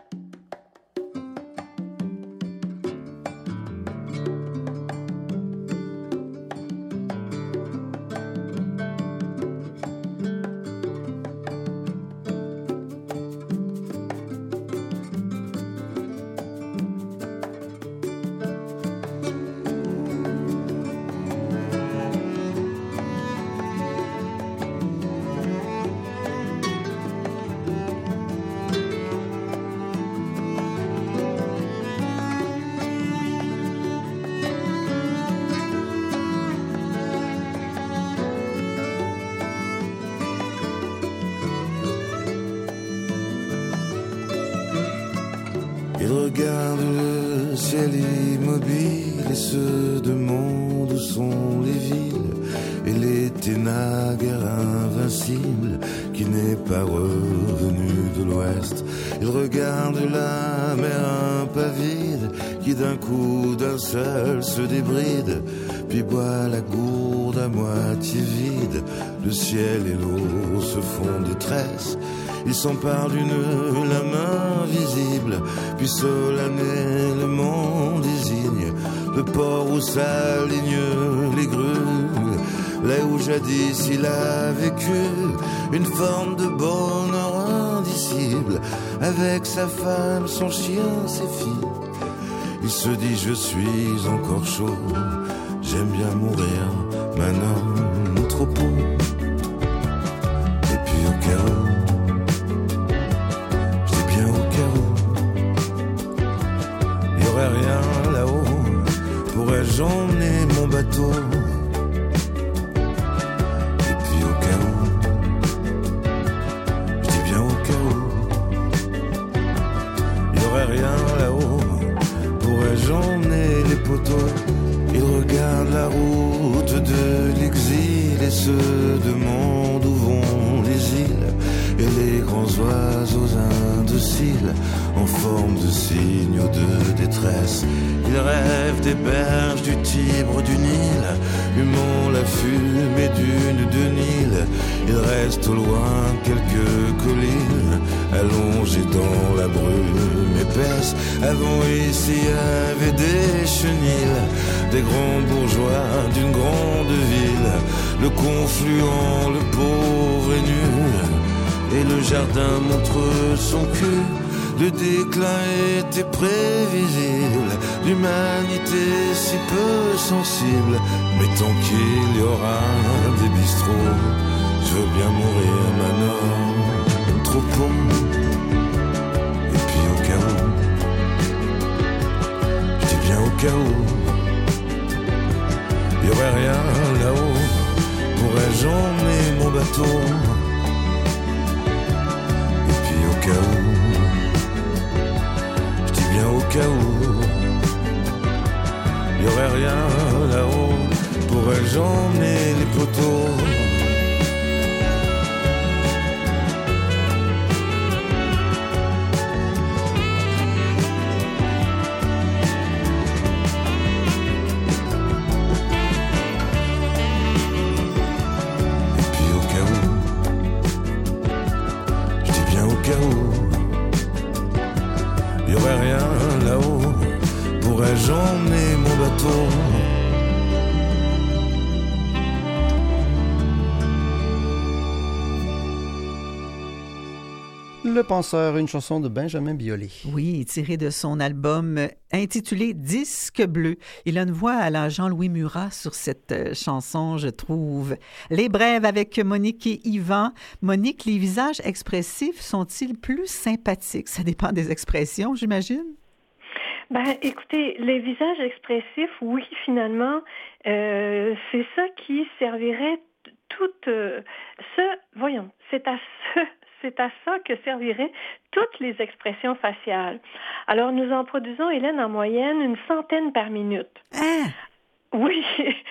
G: Il regarde le ciel immobile et se demande où sont les villes et l'été naguère invincible qui n'est pas revenu de l'ouest. Il regarde la mer impavide qui d'un coup d'un seul se débride, puis boit la gourde à moitié vide. Le ciel et l'eau se font détresse. Il s'empare d'une lame invisible, puis solennellement désigne le port où s'alignent les grues, là où jadis il a vécu une forme de bonheur indicible, avec sa femme, son chien, ses filles. Il se dit je suis encore chaud, j'aime bien mourir maintenant trop beau. Et puis au cas où, rien là-haut, pourrais-je emmener mon bateau? Et puis au cas où, je dis bien au cas où, il y aurait rien là-haut, pourrais-je emmener les poteaux? Il regarde la route de l'exil et se demande où vont les îles et les grands oiseaux indociles en forme de signaux de détresse. Il rêve des berges du Tibre, du Nil, humant la fumée d'une de Nil. Il reste au loin quelques collines allongées dans la brume épaisse. Avant ici avait des chenils, des grands bourgeois d'une grande ville, le confluent, le pauvre et nul, et le jardin montre son cul. Le déclin était prévisible, l'humanité si peu sensible, mais tant qu'il y aura des bistrots, je veux bien mourir maintenant trop bon. Et puis au cas où, cas où, y aurait rien là-haut, pourrais-je emmener mon bateau? Et puis au cas où, je dis bien au cas où, y aurait rien là-haut, pourrais-je emmener les poteaux? Y aurait rien là-haut, pourrais-je emmener mon bateau?
C: Le Penseur, une chanson de Benjamin Biolay.
B: Oui, tirée de son album intitulé Disque bleu. Il a une voix à la Jean-Louis Murat sur cette chanson, je trouve. Les brèves avec Monique et Yvan. Monique, les visages expressifs sont-ils plus sympathiques? Ça dépend des expressions, j'imagine?
D: Ben, écoutez, les visages expressifs, oui, finalement, c'est ça qui servirait c'est à ça que serviraient toutes les expressions faciales. Alors, nous en produisons, Hélène, en moyenne 100 par minute.
B: Ah!
D: Oui,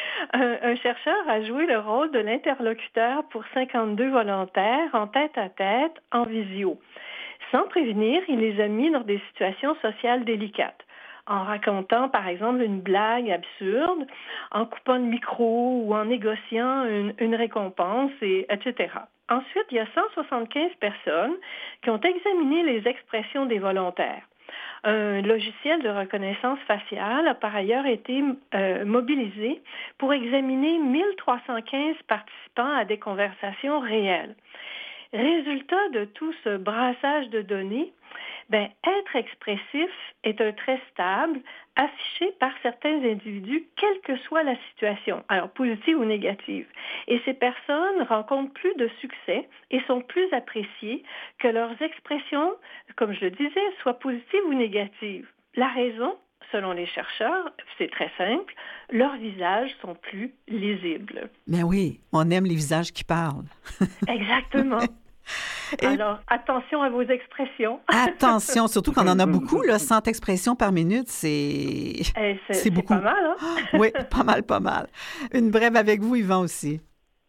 D: un chercheur a joué le rôle de l'interlocuteur pour 52 volontaires en tête-à-tête, en visio. Sans prévenir, il les a mis dans des situations sociales délicates, en racontant, par exemple, une blague absurde, en coupant le micro ou en négociant une récompense, etc. Ensuite, il y a 175 personnes qui ont examiné les expressions des volontaires. Un logiciel de reconnaissance faciale a par ailleurs été mobilisé pour examiner 1315 participants à des conversations réelles. Résultat de tout ce brassage de données, être expressif est un trait stable affiché par certains individus, quelle que soit la situation, alors positive ou négative. Et ces personnes rencontrent plus de succès et sont plus appréciées que leurs expressions, comme je le disais, soient positives ou négatives. La raison, selon les chercheurs, c'est très simple, leurs visages sont plus lisibles.
B: Mais oui, on aime les visages qui parlent.
D: Exactement. Alors, attention à vos expressions.
B: Attention, surtout quand on en a beaucoup, là, 100 expressions par minute, c'est beaucoup.
D: C'est pas mal, hein?
B: Oui, pas mal. Une brève avec vous, Yvan, aussi.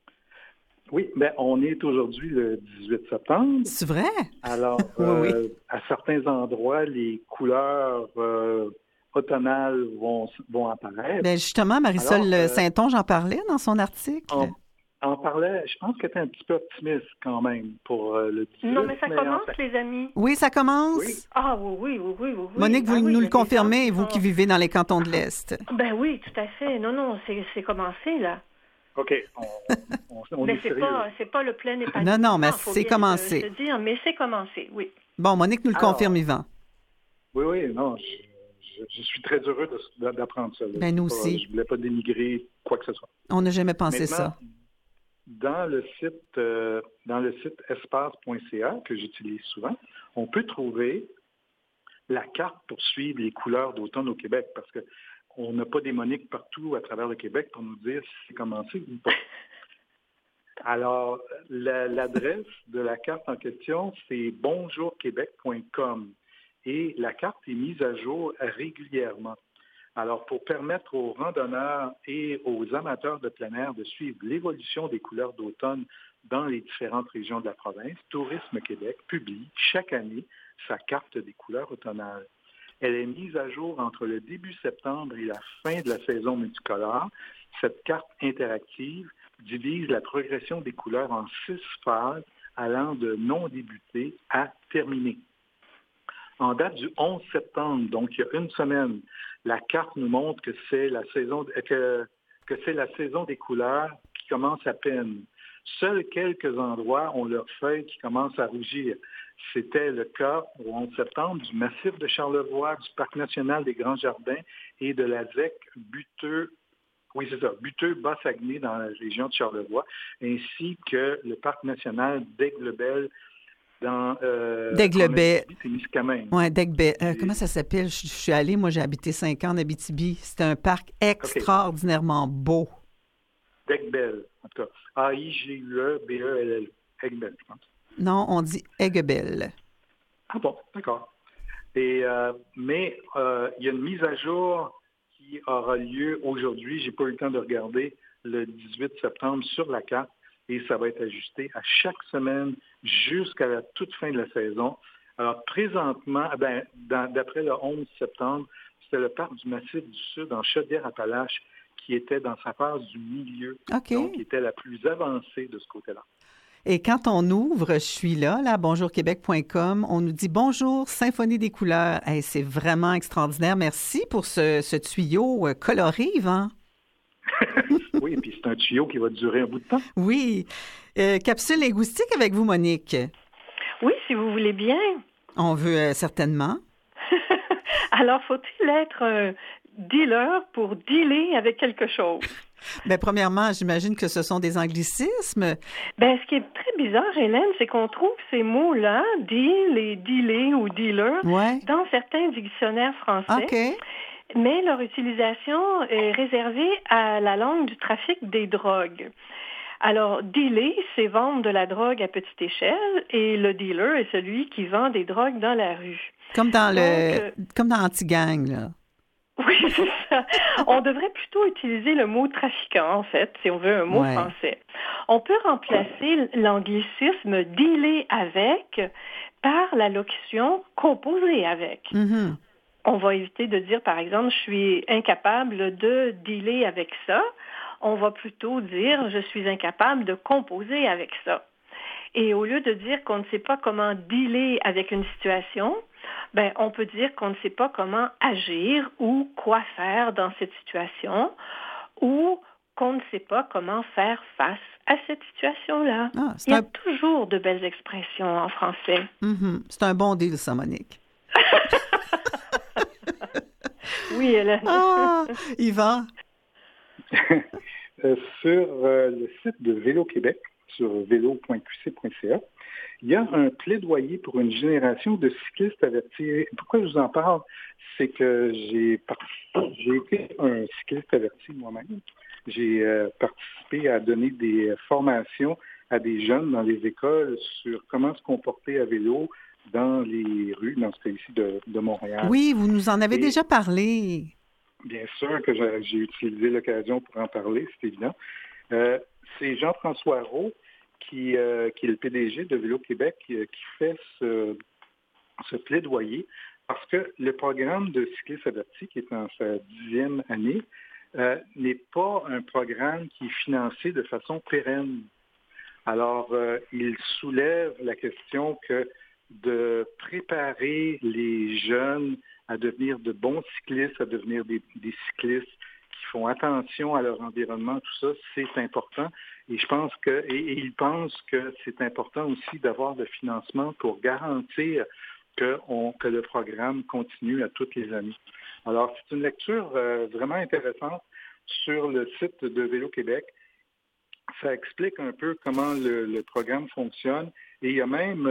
F: Oui, on est aujourd'hui le 18 septembre.
B: C'est vrai?
F: Alors,
B: oui.
F: À certains endroits, les couleurs automnales vont apparaître.
B: Justement, Marisol Saint-Onge en parlait dans son article.
F: En parlait, je pense qu'elle était un petit peu optimiste quand même pour le 18.
D: Non, mais ça commence, les amis.
B: Oui, ça commence.
F: Oui.
D: Ah oui.
B: Monique, vous nous le confirmez, vous qui vivez dans les cantons de l'Est.
D: Ben oui, tout à fait. Non, c'est commencé, là.
F: OK, on
D: mais
F: est sérieux.
D: c'est pas le plein épanouissement.
B: Non, mais c'est commencé.
D: Je dire, mais c'est commencé, oui.
B: Bon, Monique nous le confirme, Yvan.
F: Oui, non, je suis très heureux d'apprendre ça.
B: Nous aussi.
F: Je ne voulais pas dénigrer quoi que ce soit.
B: On n'a jamais pensé ça.
F: Dans le site espace.ca, que j'utilise souvent, on peut trouver la carte pour suivre les couleurs d'automne au Québec, parce qu'on n'a pas des Moniques partout à travers le Québec pour nous dire si c'est commencé ou pas. Alors, l'adresse de la carte en question, c'est bonjourquebec.com et la carte est mise à jour régulièrement. Alors, pour permettre aux randonneurs et aux amateurs de plein air de suivre l'évolution des couleurs d'automne dans les différentes régions de la province, Tourisme Québec publie chaque année sa carte des couleurs automnales. Elle est mise à jour entre le début septembre et la fin de la saison multicolore. Cette carte interactive divise la progression des couleurs en 6 phases allant de non débuté à terminé. En date du 11 septembre, donc il y a une semaine, la carte nous montre que c'est la saison des couleurs qui commence à peine. Seuls quelques endroits ont leurs feuilles qui commencent à rougir. C'était le cas au 11 septembre du massif de Charlevoix, du Parc national des Grands Jardins et de la ZEC Buteux-Bas-Saguenay dans la région de Charlevoix, ainsi que le Parc national d'Aigles-Belles dans
B: d'Aiglebaie.
F: Témiscamingue.
B: Oui, d'Aiglebaie. Comment ça s'appelle? Je suis allée, moi, j'ai habité 5 ans en Abitibi. C'était un parc extraordinairement beau.
F: D'Aiguebelle, en tout cas. A-I-G-U-E-B-E-L-L. Aiguebelle, je pense.
B: Non, on dit Aiguebelle.
F: Ah bon, d'accord. Mais il y a une mise à jour qui aura lieu aujourd'hui. J'ai pas eu le temps de regarder le 18 septembre sur la carte et ça va être ajusté à chaque semaine jusqu'à la toute fin de la saison. Alors, présentement, d'après le 11 septembre, c'était le parc du Massif du Sud en Chaudière-Appalaches qui était dans sa phase du milieu, donc qui était la plus avancée de ce côté-là.
B: Et quand on ouvre, je suis là, bonjourquebec.com, on nous dit « Bonjour, Symphonie des couleurs ». Hey, c'est vraiment extraordinaire. Merci pour ce tuyau coloré, Yvan.
F: Oui, et puis c'est un tuyau qui va durer un bout de temps.
B: Oui. Capsule linguistique avec vous, Monique.
D: Oui, si vous voulez bien.
B: On veut certainement.
D: Alors, faut-il être un dealer pour dealer avec quelque chose?
B: Bien, premièrement, j'imagine que ce sont des anglicismes.
D: Bien, ce qui est très bizarre, Hélène, c'est qu'on trouve ces mots-là, deal et dealer ou dealer, dans certains dictionnaires français.
B: OK.
D: Mais leur utilisation est réservée à la langue du trafic des drogues. Alors, dealer, c'est vendre de la drogue à petite échelle et le dealer est celui qui vend des drogues dans la rue.
B: Comme dans comme dans Anti-Gang, là.
D: Oui, c'est ça. On devrait plutôt utiliser le mot trafiquant, en fait, si on veut un mot français. On peut remplacer l'anglicisme « dealer avec » par la locution « composer avec ».
B: Mm-hmm.
D: On va éviter de dire, par exemple, je suis incapable de dealer avec ça. On va plutôt dire, je suis incapable de composer avec ça. Et au lieu de dire qu'on ne sait pas comment dealer avec une situation, on peut dire qu'on ne sait pas comment agir ou quoi faire dans cette situation, ou qu'on ne sait pas comment faire face à cette situation-là. Il y a toujours de belles expressions en français.
B: Mm-hmm. C'est un bon deal, ça, Monique.
D: Oui, Hélène.
B: Yvan?
F: Sur le site de Vélo-Québec, sur vélo.qc.ca, il y a un plaidoyer pour une génération de cyclistes avertis. Pourquoi je vous en parle? C'est que j'ai été un cycliste averti moi-même. J'ai participé à donner des formations à des jeunes dans les écoles sur comment se comporter à vélo dans les rues, dans ce cas-ci de Montréal.
B: Oui, vous nous en avez déjà parlé.
F: Bien sûr que j'ai utilisé l'occasion pour en parler, c'est évident. C'est Jean-François Roux, qui est le PDG de Vélo-Québec, qui fait ce plaidoyer, parce que le programme de cyclistes avertis, qui est en sa 10e année, n'est pas un programme qui est financé de façon pérenne. Alors, il soulève la question que de préparer les jeunes à devenir de bons cyclistes, à devenir des cyclistes qui font attention à leur environnement, tout ça, c'est important. Et je pense que, et il pense que c'est important aussi d'avoir le financement pour garantir que le programme continue à toutes les années. Alors, c'est une lecture vraiment intéressante sur le site de Vélo-Québec. Ça explique un peu comment le programme fonctionne. Et il y a même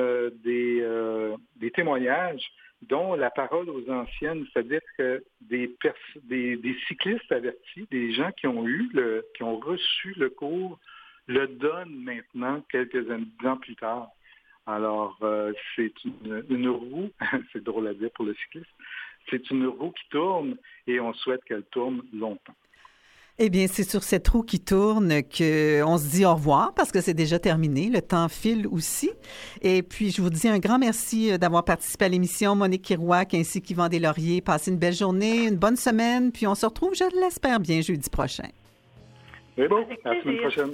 F: des témoignages dont la parole aux anciennes, c'est-à-dire que des cyclistes avertis, des gens qui ont reçu le cours, le donnent maintenant quelques ans plus tard. Alors, c'est une roue, c'est drôle à dire pour le cycliste, c'est une roue qui tourne et on souhaite qu'elle tourne longtemps.
B: Eh bien, c'est sur cette roue qui tourne qu'on se dit au revoir parce que c'est déjà terminé. Le temps file aussi. Et puis, je vous dis un grand merci d'avoir participé à l'émission, Monique Kirouac ainsi qu'Yvan Deslauriers. Passez une belle journée, une bonne semaine, puis on se retrouve, je l'espère bien, jeudi prochain.
F: C'est bon, à la semaine prochaine.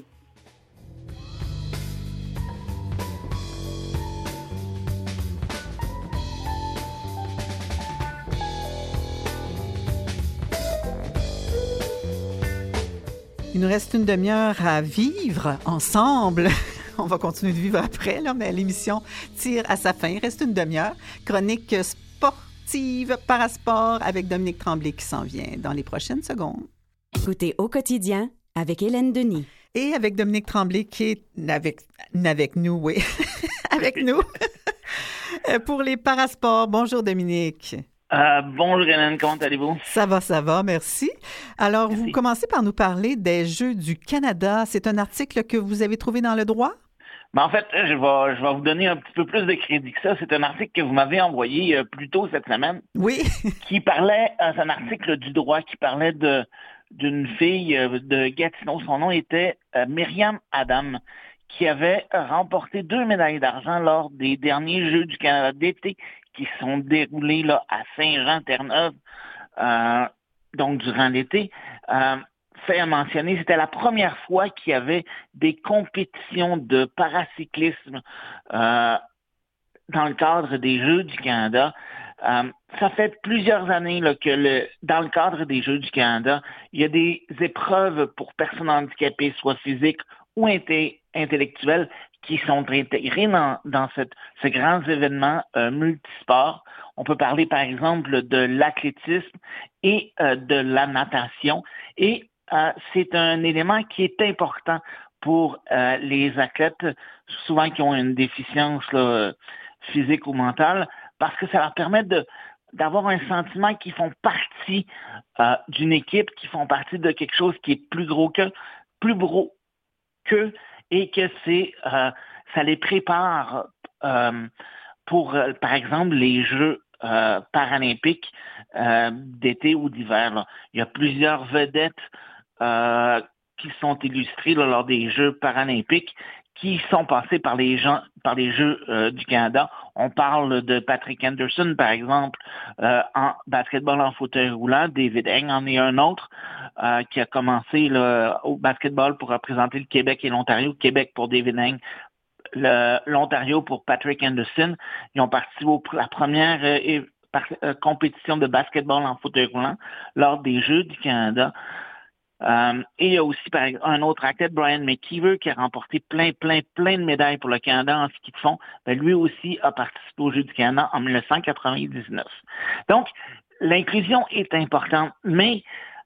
B: Il nous reste une demi-heure à vivre ensemble. On va continuer de vivre après, là, mais l'émission tire à sa fin. Il reste une demi-heure. Chronique sportive, parasport avec Dominique Tremblay qui s'en vient dans les prochaines secondes.
A: Écoutez Au quotidien avec Hélène Denis.
B: Et avec Dominique Tremblay qui est avec nous, oui. Avec nous. Pour les parasports. Bonjour, Dominique.
H: Bonjour Hélène, comment allez-vous?
B: Ça va, merci. Alors,
H: Merci.
B: vous commencez par nous parler des Jeux du Canada. C'est un article que vous avez trouvé dans Le Droit?
H: Ben, en fait, je vais vous donner un petit peu plus de crédit que ça. C'est un article que vous m'avez envoyé plus tôt cette semaine.
B: Oui.
H: Qui parlait, c'est un article du droit qui parlait d'une fille de Gatineau. Son nom était Myriam Adam, qui avait remporté 2 médailles d'argent lors des derniers Jeux du Canada d'été qui se sont déroulés là, à Saint-Jean-Terre-Neuve, donc durant l'été. Fait à mentionner, c'était la première fois qu'il y avait des compétitions de paracyclisme dans le cadre des Jeux du Canada. Ça fait plusieurs années là, que dans le cadre des Jeux du Canada, il y a des épreuves pour personnes handicapées, soit physiques ou intellectuelles, qui sont intégrées dans ce grand événement multisport. On peut parler, par exemple, de l'athlétisme et de la natation. Et c'est un élément qui est important pour les athlètes, souvent qui ont une déficience là, physique ou mentale, parce que ça leur permet d'avoir un sentiment qu'ils font partie d'une équipe, qu'ils font partie de quelque chose qui est plus gros qu'eux, et que ça les prépare pour, par exemple, les Jeux paralympiques d'été ou d'hiver. Là. Il y a plusieurs vedettes qui sont illustrées là, lors des Jeux paralympiques qui sont passés par les Jeux du Canada. On parle de Patrick Henderson, par exemple, en basketball en fauteuil roulant. David Heng en est un autre qui a commencé là, au basketball pour représenter le Québec et l'Ontario. Québec pour David Heng, l'Ontario pour Patrick Henderson. Ils ont participé à la première compétition de basketball en fauteuil roulant lors des Jeux du Canada. Et il y a aussi un autre athlète, Brian McKeever, qui a remporté plein de médailles pour le Canada en ski de fond. Ben, lui aussi a participé aux Jeux du Canada en 1999. Donc, l'inclusion est importante, mais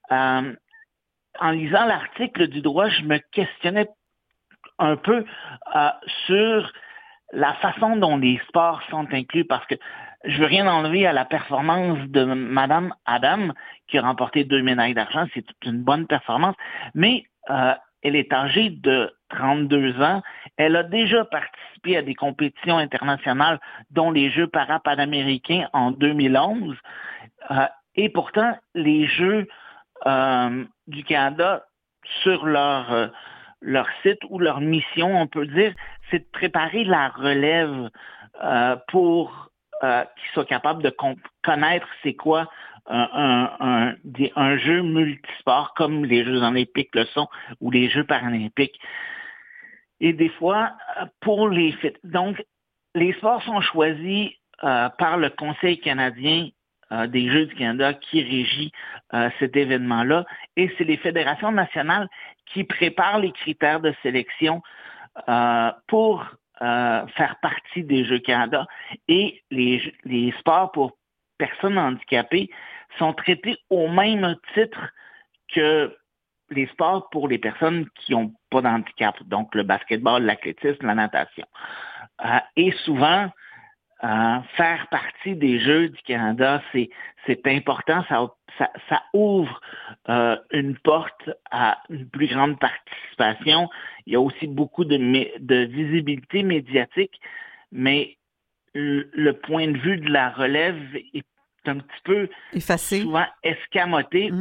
H: en lisant l'article du droit, je me questionnais un peu sur la façon dont les sports sont inclus, parce que je veux rien enlever à la performance de Madame Adam, qui a remporté 2 médailles d'argent. C'est une bonne performance, mais elle est âgée de 32 ans. Elle a déjà participé à des compétitions internationales, dont les Jeux parapanaméricains en 2011. Et pourtant, les Jeux du Canada, sur leur site ou leur mission, on peut dire, c'est de préparer la relève pour qu'ils soient capables de connaître c'est quoi un jeu multisport comme les Jeux olympiques le sont ou les Jeux paralympiques. Et des fois, donc, les sports sont choisis par le Conseil canadien des Jeux du Canada qui régit cet événement-là. Et c'est les fédérations nationales qui préparent les critères de sélection pour faire partie des Jeux Canada. Et les sports pour personnes handicapées sont traités au même titre que les sports pour les personnes qui n'ont pas d'handicap, donc le basketball, l'athlétisme, la natation. Et souvent, faire partie des Jeux du Canada, c'est important, ça ouvre une porte à une plus grande participation. Il y a aussi beaucoup de visibilité médiatique, mais le point de vue de la relève est un petit peu
B: effacé,
H: souvent escamoté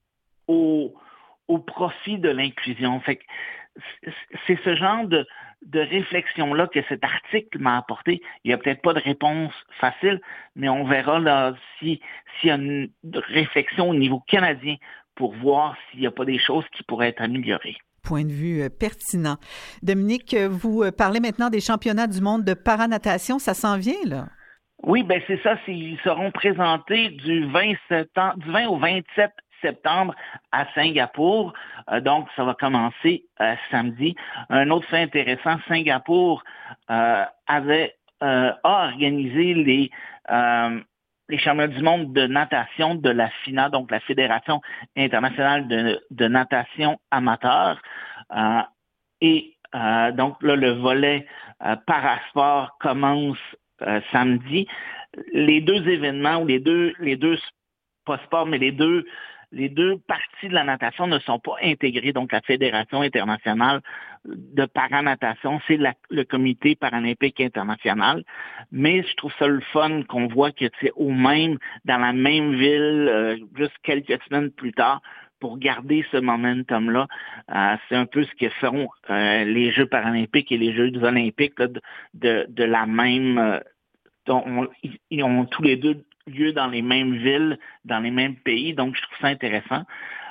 H: au profit de l'inclusion. Fait que c'est ce genre de réflexion-là que cet article m'a apporté. Il n'y a peut-être pas de réponse facile, mais on verra là s'il y a une réflexion au niveau canadien pour voir s'il n'y a pas des choses qui pourraient être améliorées.
B: Point de vue pertinent. Dominique, vous parlez maintenant des championnats du monde de paranatation. Ça s'en vient, là? Oui,
H: ben c'est ça. Ils seront présentés du 20 au 27 septembre à Singapour. Donc, ça va commencer samedi. Un autre fait intéressant, Singapour a organisé les championnats du monde de natation de la FINA, donc la Fédération internationale de natation amateur. Donc là, le volet parasport commence samedi. Les deux événements, ou les deux pas sport, mais les deux parties de la natation ne sont pas intégrées. Donc, la Fédération internationale de paranatation, c'est le Comité paralympique international. Mais je trouve ça le fun qu'on voit que c'est dans la même ville, juste quelques semaines plus tard, pour garder ce momentum-là. C'est un peu ce que feront les Jeux paralympiques et les Jeux olympiques là, de la même... ils ont tous les deux lieu dans les mêmes villes, dans les mêmes pays, donc je trouve ça intéressant.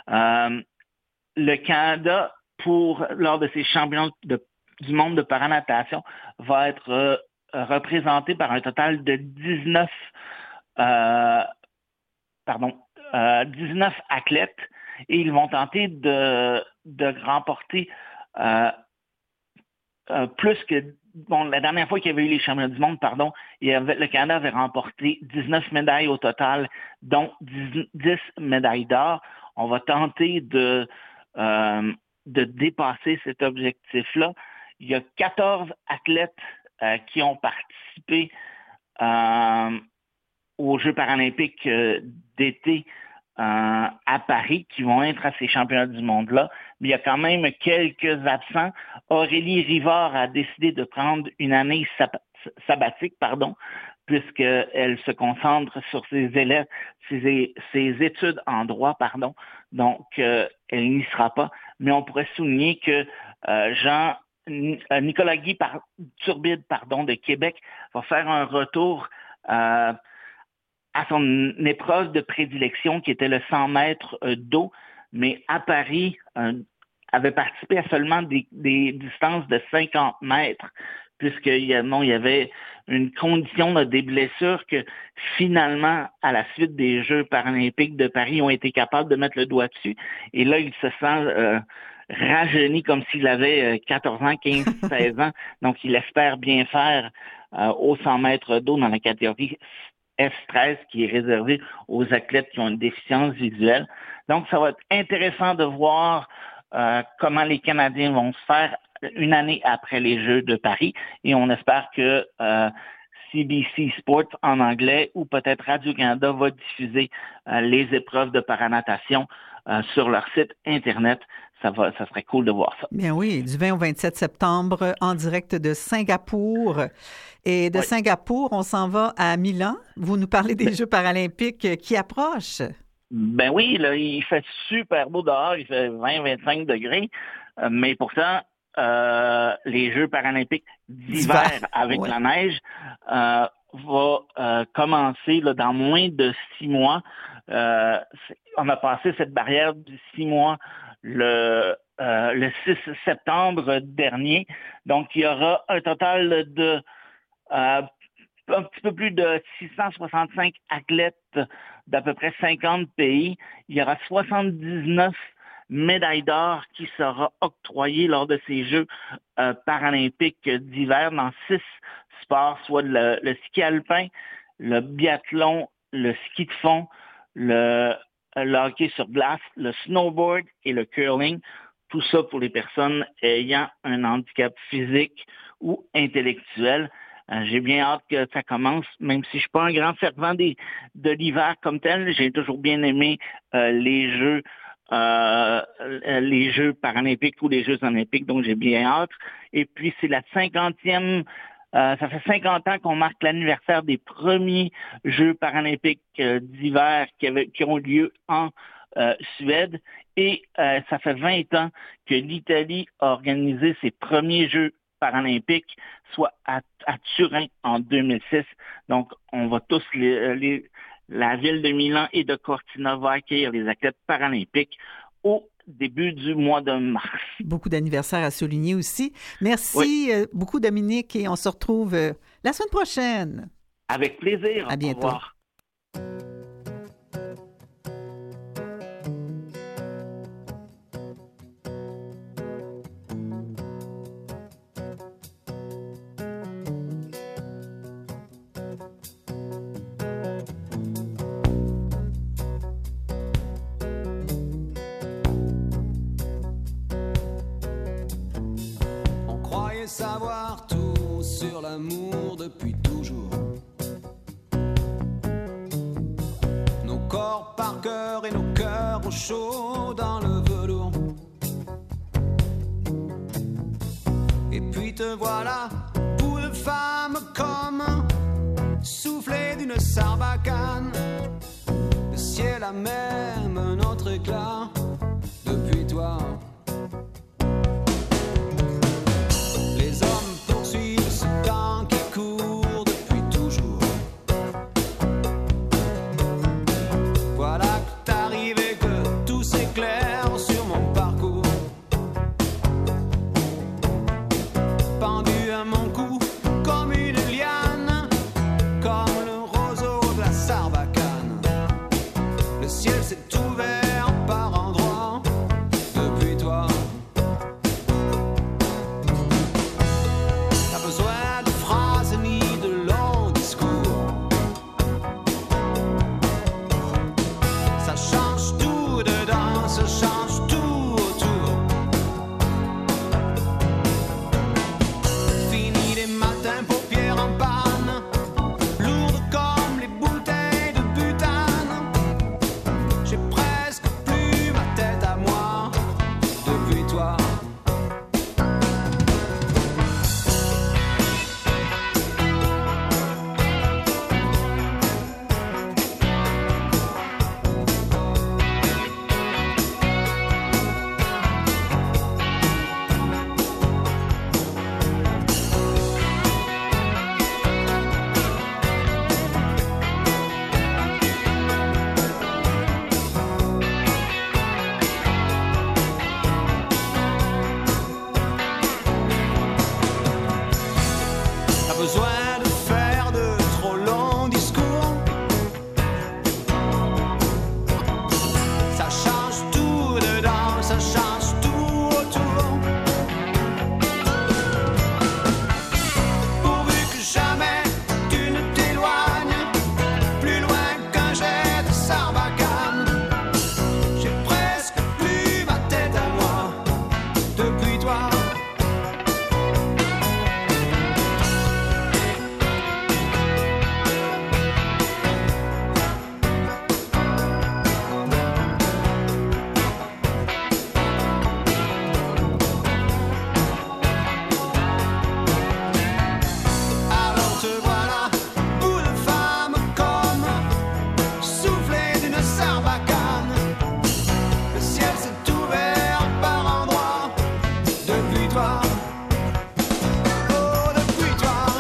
H: Le Canada, lors de ces championnats du monde de paranatation, va être représenté par un total de 19 athlètes, et ils vont tenter de remporter plus que... Bon, la dernière fois qu'il y avait eu les championnats du monde, le Canada avait remporté 19 médailles au total, dont 10 médailles d'or. On va tenter de dépasser cet objectif-là. Il y a 14 athlètes qui ont participé aux Jeux paralympiques d'été à Paris, qui vont être à ces championnats du monde-là. Mais il y a quand même quelques absents. Aurélie Rivard a décidé de prendre une année sabbatique, puisqu'elle se concentre sur ses études en droit, Donc, elle n'y sera pas. Mais on pourrait souligner que Nicolas Guy Turbide, de Québec, va faire un retour à son épreuve de prédilection, qui était le 100 mètres d'eau, mais à Paris, avait participé à seulement des distances de 50 mètres, puisqu'il y avait une condition, des blessures que finalement, à la suite des Jeux paralympiques de Paris, ils ont été capables de mettre le doigt dessus. Et là, il se sent rajeuni comme s'il avait 14 ans, 15, 16 ans. Donc, il espère bien faire aux 100 mètres d'eau dans la catégorie S13, qui est réservé aux athlètes qui ont une déficience visuelle. Donc, ça va être intéressant de voir comment les Canadiens vont se faire une année après les Jeux de Paris. Et on espère que CBC Sports en anglais ou peut-être Radio-Canada va diffuser les épreuves de paranatation sur leur site Internet. Ça serait cool de voir ça.
B: Bien oui, du 20 au 27 septembre, en direct de Singapour. Et de Singapour, on s'en va à Milan. Vous nous parlez des Jeux paralympiques qui approchent.
H: Ben oui, là, il fait super beau dehors, il fait 20-25 degrés, mais pourtant, les Jeux paralympiques d'hiver avec la neige va commencer là, dans moins de 6 mois. On a passé cette barrière de 6 mois le 6 septembre dernier. Donc, il y aura un total de un petit peu plus de 665 athlètes d'à peu près 50 pays. Il y aura 79 médailles d'or qui sera octroyée lors de ces Jeux paralympiques d'hiver dans 6 sports, soit le ski alpin, le biathlon, le ski de fond, le hockey sur glace, le snowboard et le curling. Tout ça pour les personnes ayant un handicap physique ou intellectuel. J'ai bien hâte que ça commence, même si je suis pas un grand fervent de l'hiver comme tel. J'ai toujours bien aimé les Jeux paralympiques ou les Jeux olympiques, donc j'ai bien hâte. Et puis, c'est la 50e... ça fait 50 ans qu'on marque l'anniversaire des premiers Jeux paralympiques d'hiver qui ont lieu en Suède. Et ça fait 20 ans que l'Italie a organisé ses premiers Jeux paralympiques, soit à Turin en 2006. Donc, on va tous, la ville de Milan et de Cortina va accueillir les athlètes paralympiques au début du mois de mars.
B: Beaucoup d'anniversaires à souligner aussi. Merci beaucoup, Dominique, et on se retrouve la semaine prochaine.
H: Avec plaisir.
B: À bientôt.
H: Au revoir.
I: Savoir tout mots sur l'amour depuis toujours. Nos corps par cœur et nos cœurs au chaud dans le velours. Et puis te voilà, bout de femme comme soufflé d'une sarbacane. Le ciel a même un autre éclat depuis toi. Les hommes poursuivent ce temps qui court depuis toujours. Voilà que t'arrives et que tout s'éclaire sur mon parcours. Pendu à mon cou comme une liane, comme le roseau de la sarbacane. Le ciel s'est ouvert par endroits depuis toi. T'as besoin de phrases ni de longs discours. Ça change tout dedans, ça change tout autour. Fini les matins paupières en panne, lourdes comme les bouteilles de butane. J'ai presque plus ma tête à moi depuis toi. T'as besoin de faire de trop longs discours. Ça change tout dedans, ça change tout autour. Pourvu que jamais tu ne t'éloignes plus loin qu'un jet de sarbacane. J'ai presque plus ma tête à moi depuis toi. Alors te voilà, bout de femme comme soufflé d'une sarbacane. Le ciel s'est ouvert par endroits depuis toi. Oh, depuis toi.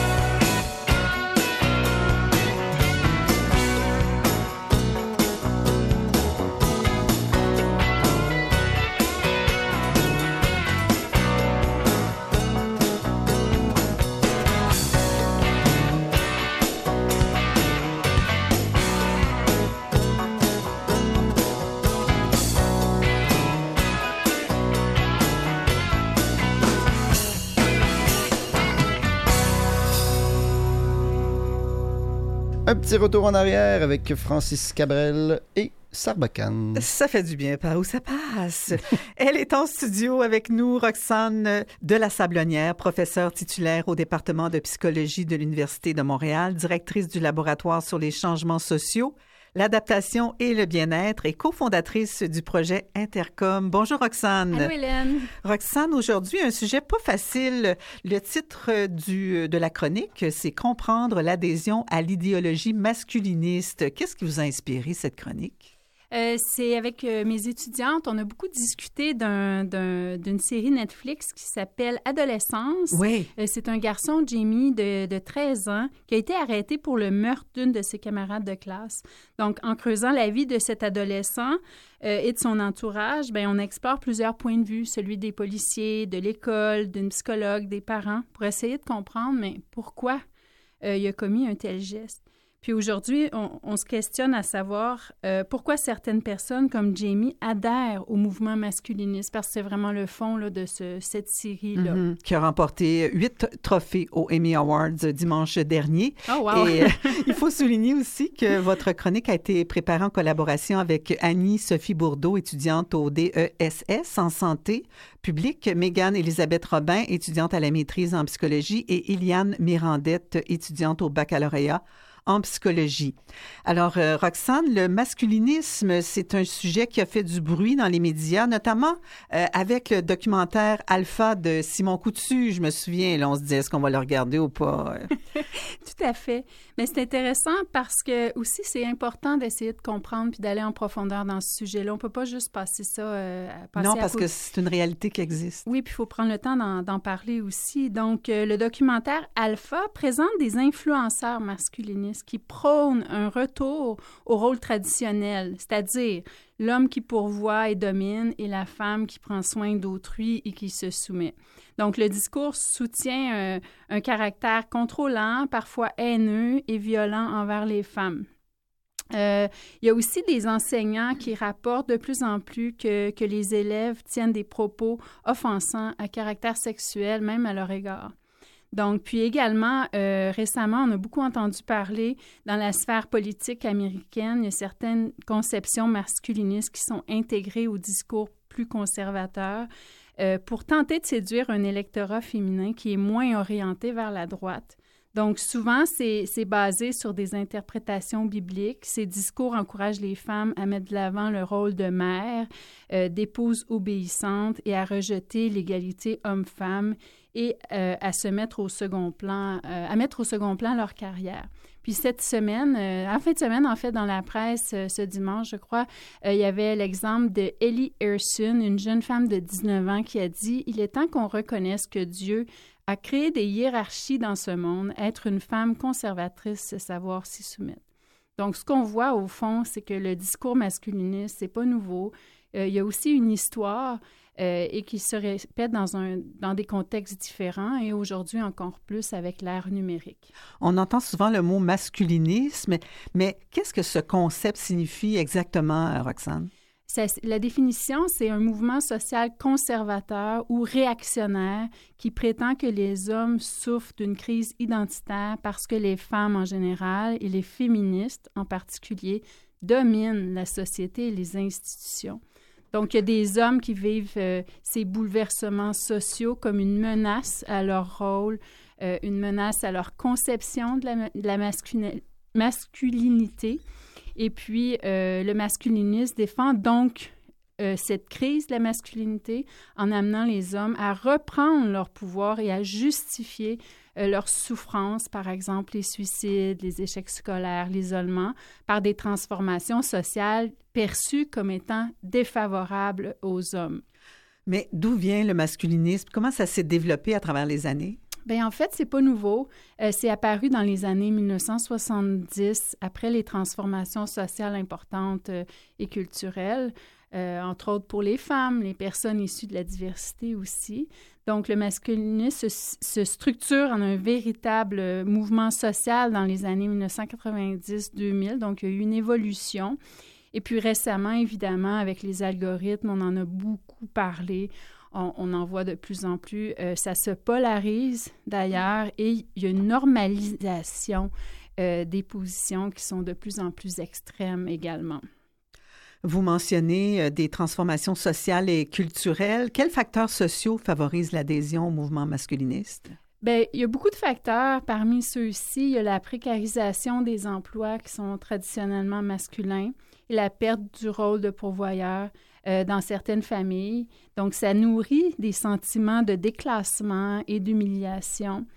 C: Un petit retour en arrière avec Francis Cabrel et Sarbacane.
B: Ça fait du bien, par où ça passe. Elle est en studio avec nous, Roxane de la Sablonnière, professeure titulaire au département de psychologie de l'Université de Montréal, directrice du laboratoire sur les changements sociaux, l'adaptation et le bien-être et cofondatrice du projet Intercom. Bonjour Roxane.
J: Allô Hélène.
B: Roxane, aujourd'hui, un sujet pas facile. Le titre de la chronique, c'est « Comprendre l'adhésion à l'idéologie masculiniste ». Qu'est-ce qui vous a inspiré cette chronique?
J: C'est avec mes étudiantes, on a beaucoup discuté d'une série Netflix qui s'appelle Adolescence.
B: Oui.
J: C'est un garçon, Jamie, de 13 ans, qui a été arrêté pour le meurtre d'une de ses camarades de classe. Donc, en creusant la vie de cet adolescent et de son entourage, bien, on explore plusieurs points de vue, celui des policiers, de l'école, d'une psychologue, des parents, pour essayer de comprendre, mais pourquoi il a commis un tel geste. Puis aujourd'hui, on se questionne à savoir pourquoi certaines personnes comme Jamie adhèrent au mouvement masculiniste, parce que c'est vraiment le fond là, de cette série-là.
B: Qui a remporté 8 trophées aux Emmy Awards dimanche dernier.
J: Oh, wow!
B: Et il faut souligner aussi que votre chronique a été préparée en collaboration avec Annie-Sophie Bourdeau, étudiante au DESS en santé publique, Mégane Élisabeth Robin, étudiante à la maîtrise en psychologie, et Iliane Mirandette, étudiante au baccalauréat en psychologie. Alors, Roxane, le masculinisme, c'est un sujet qui a fait du bruit dans les médias, notamment avec le documentaire Alpha de Simon Coutu. Je me souviens, là, on se disait, est-ce qu'on va le regarder ou pas?
J: Tout à fait. Mais c'est intéressant parce que aussi, c'est important d'essayer de comprendre puis d'aller en profondeur dans ce sujet-là. On ne peut pas juste passer ça
B: non, parce que c'est une réalité qui existe.
J: Oui, puis il faut prendre le temps d'en parler aussi. Donc, le documentaire Alpha présente des influenceurs masculinistes qui prônent un retour au rôle traditionnel, c'est-à-dire l'homme qui pourvoit et domine et la femme qui prend soin d'autrui et qui se soumet. Donc, le discours soutient un caractère contrôlant, parfois haineux et violent envers les femmes. Il y a aussi des enseignants qui rapportent de plus en plus que les élèves tiennent des propos offensants à caractère sexuel, même à leur égard. Donc, puis également, récemment, on a beaucoup entendu parler dans la sphère politique américaine, il y a certaines conceptions masculinistes qui sont intégrées au discours plus conservateur pour tenter de séduire un électorat féminin qui est moins orienté vers la droite. Donc, souvent, c'est basé sur des interprétations bibliques. Ces discours encouragent les femmes à mettre de l'avant le rôle de mère, d'épouse obéissante et à rejeter l'égalité homme-femme et à se mettre au second plan, à mettre au second plan leur carrière. Puis cette semaine, en fin de semaine, en fait, dans la presse, ce dimanche, je crois, il y avait l'exemple de Ellie Erson, une jeune femme de 19 ans qui a dit « Il est temps qu'on reconnaisse que Dieu a créé des hiérarchies dans ce monde. Être une femme conservatrice, c'est savoir s'y soumettre. » Donc, ce qu'on voit, au fond, c'est que le discours masculiniste, c'est pas nouveau. Il y a aussi une histoire et qui se répète dans des contextes différents et aujourd'hui encore plus avec l'ère numérique.
B: On entend souvent le mot masculinisme, mais qu'est-ce que ce concept signifie exactement, Roxane?
J: La définition, c'est un mouvement social conservateur ou réactionnaire qui prétend que les hommes souffrent d'une crise identitaire parce que les femmes en général et les féministes en particulier dominent la société et les institutions. Donc, il y a des hommes qui vivent ces bouleversements sociaux comme une menace à leur rôle, une menace à leur conception de la masculinité. Et puis, le masculinisme défend donc cette crise de la masculinité en amenant les hommes à reprendre leur pouvoir et à justifier leurs souffrances, par exemple les suicides, les échecs scolaires, l'isolement, par des transformations sociales perçues comme étant défavorables aux hommes.
B: Mais d'où vient le masculinisme? Comment ça s'est développé à travers les années?
J: Bien, en fait, c'est pas nouveau. C'est apparu dans les années 1970, après les transformations sociales importantes et culturelles, entre autres pour les femmes, les personnes issues de la diversité aussi. Donc, le masculinisme se structure en un véritable mouvement social dans les années 1990-2000. Donc, il y a eu une évolution. Et puis récemment, évidemment, avec les algorithmes, on en a beaucoup parlé. On en voit de plus en plus. Ça se polarise d'ailleurs et il y a une normalisation des positions qui sont de plus en plus extrêmes également.
B: Vous mentionnez des transformations sociales et culturelles. Quels facteurs sociaux favorisent l'adhésion au mouvement masculiniste?
J: Bien, il y a beaucoup de facteurs. Parmi ceux-ci, il y a la précarisation des emplois qui sont traditionnellement masculins et la perte du rôle de pourvoyeur dans certaines familles. Donc, ça nourrit des sentiments de déclassement et d'humiliation.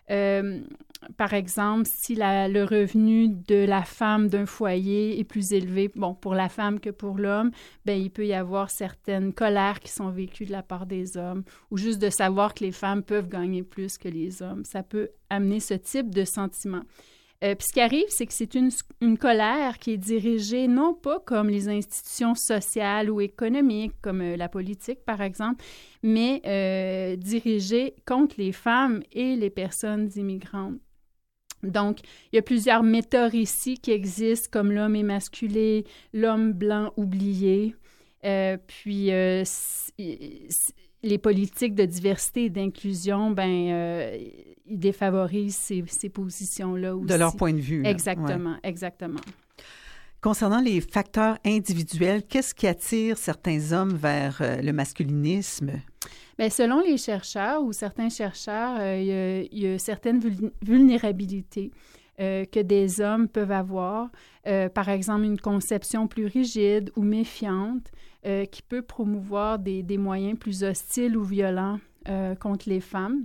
J: Par exemple, si le revenu de la femme d'un foyer est plus élevé, bon, pour la femme que pour l'homme, bien, il peut y avoir certaines colères qui sont vécues de la part des hommes ou juste de savoir que les femmes peuvent gagner plus que les hommes. Ça peut amener ce type de sentiment. Puis ce qui arrive, c'est que c'est une colère qui est dirigée non pas comme les institutions sociales ou économiques, comme la politique, par exemple, mais dirigée contre les femmes et les personnes immigrantes. Donc, il y a plusieurs méta-récits qui existent, comme l'homme émasculé, l'homme blanc oublié, les politiques de diversité et d'inclusion, ils défavorisent ces positions-là aussi.
B: De leur point de vue.
J: Exactement, exactement.
B: Concernant les facteurs individuels, qu'est-ce qui attire certains hommes vers le masculinisme?
J: Bien, selon les chercheurs ou certains chercheurs, il y a certaines vulnérabilités que des hommes peuvent avoir. Par exemple, une conception plus rigide ou méfiante qui peut promouvoir des moyens plus hostiles ou violents contre les femmes.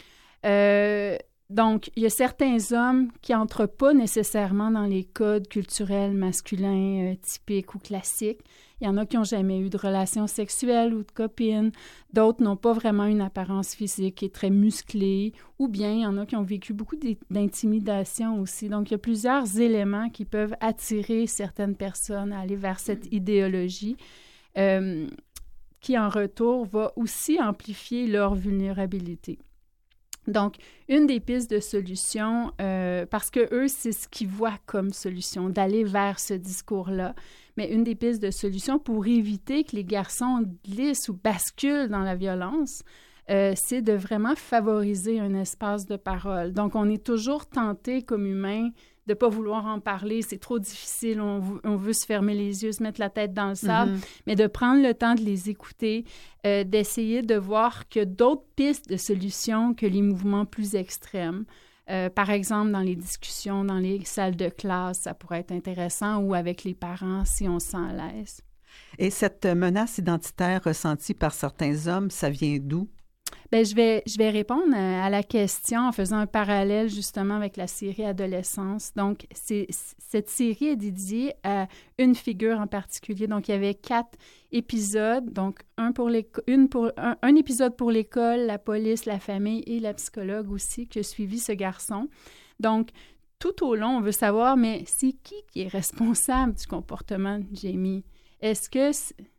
J: Donc, il y a certains hommes qui n'entrent pas nécessairement dans les codes culturels masculins typiques ou classiques. Il y en a qui n'ont jamais eu de relations sexuelles ou de copines. D'autres n'ont pas vraiment une apparence physique qui est très musclée. Ou bien, il y en a qui ont vécu beaucoup d'intimidation aussi. Donc, il y a plusieurs éléments qui peuvent attirer certaines personnes à aller vers cette idéologie qui, en retour, va aussi amplifier leur vulnérabilité. Donc, une des pistes de solution, parce que eux, c'est ce qu'ils voient comme solution, d'aller vers ce discours-là. Mais une des pistes de solution pour éviter que les garçons glissent ou basculent dans la violence, c'est de vraiment favoriser un espace de parole. Donc, on est toujours tenté comme humain de ne pas vouloir en parler, c'est trop difficile, on veut se fermer les yeux, se mettre la tête dans le sable, mais de prendre le temps de les écouter, d'essayer de voir que d'autres pistes de solutions que les mouvements plus extrêmes. Par exemple, dans les discussions, dans les salles de classe, ça pourrait être intéressant, ou avec les parents, si on se sent à l'aise.
B: Et cette menace identitaire ressentie par certains hommes, ça vient d'où?
J: Bien, je vais répondre à la question en faisant un parallèle justement avec la série Adolescence. Donc, cette série est dédiée à une figure en particulier. Donc, il y avait 4 épisodes. Donc, un épisode pour l'école, la police, la famille et la psychologue aussi qui a suivi ce garçon. Donc, tout au long, on veut savoir, mais c'est qui est responsable du comportement de Jamie? Est-ce que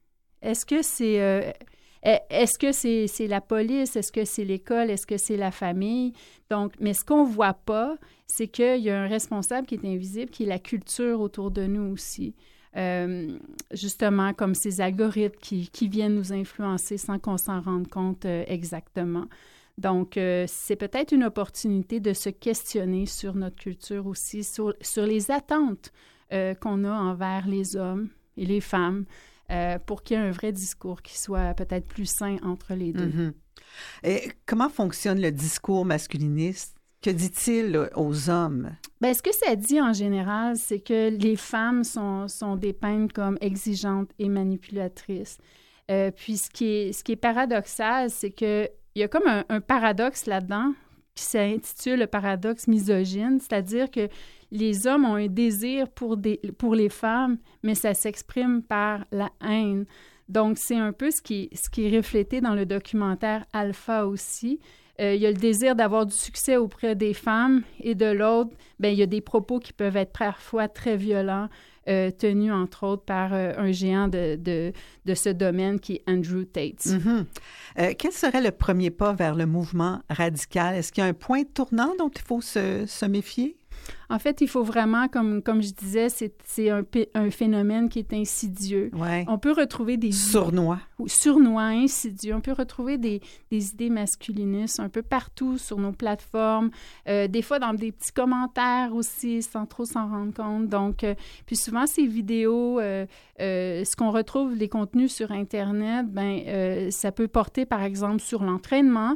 J: c'est la police? Est-ce que c'est l'école? Est-ce que c'est la famille? Donc, mais ce qu'on ne voit pas, c'est qu'il y a un responsable qui est invisible, qui est la culture autour de nous aussi. Justement, comme ces algorithmes qui viennent nous influencer sans qu'on s'en rende compte exactement. Donc, c'est peut-être une opportunité de se questionner sur notre culture aussi, sur les attentes qu'on a envers les hommes et les femmes, pour qu'il y ait un vrai discours qui soit peut-être plus sain entre les deux.
B: Mm-hmm. Et comment fonctionne le discours masculiniste? Que dit-il aux hommes?
J: Bien, ce que ça dit en général, c'est que les femmes sont dépeintes comme exigeantes et manipulatrices. Puis ce qui est paradoxal, c'est qu'il y a comme un paradoxe là-dedans qui s'intitule le paradoxe misogyne, c'est-à-dire que les hommes ont un désir pour les femmes, mais ça s'exprime par la haine. Donc, c'est un peu ce qui est reflété dans le documentaire Alpha aussi. Il y a le désir d'avoir du succès auprès des femmes et de l'autre, bien, il y a des propos qui peuvent être parfois très violents, tenus entre autres par un géant de ce domaine qui est Andrew Tate.
B: Mm-hmm. Quel serait le premier pas vers le mouvement radical? Est-ce qu'il y a un point tournant dont il faut se méfier?
J: En fait, il faut vraiment, comme je disais, c'est un phénomène qui est insidieux.
B: Ouais.
J: On peut retrouver des...
B: Sournois,
J: insidieux. On peut retrouver des idées masculinistes un peu partout sur nos plateformes, des fois dans des petits commentaires aussi, sans trop s'en rendre compte. Donc, puis souvent, ces vidéos, ce qu'on retrouve, les contenus sur Internet, ça peut porter, par exemple, sur l'entraînement,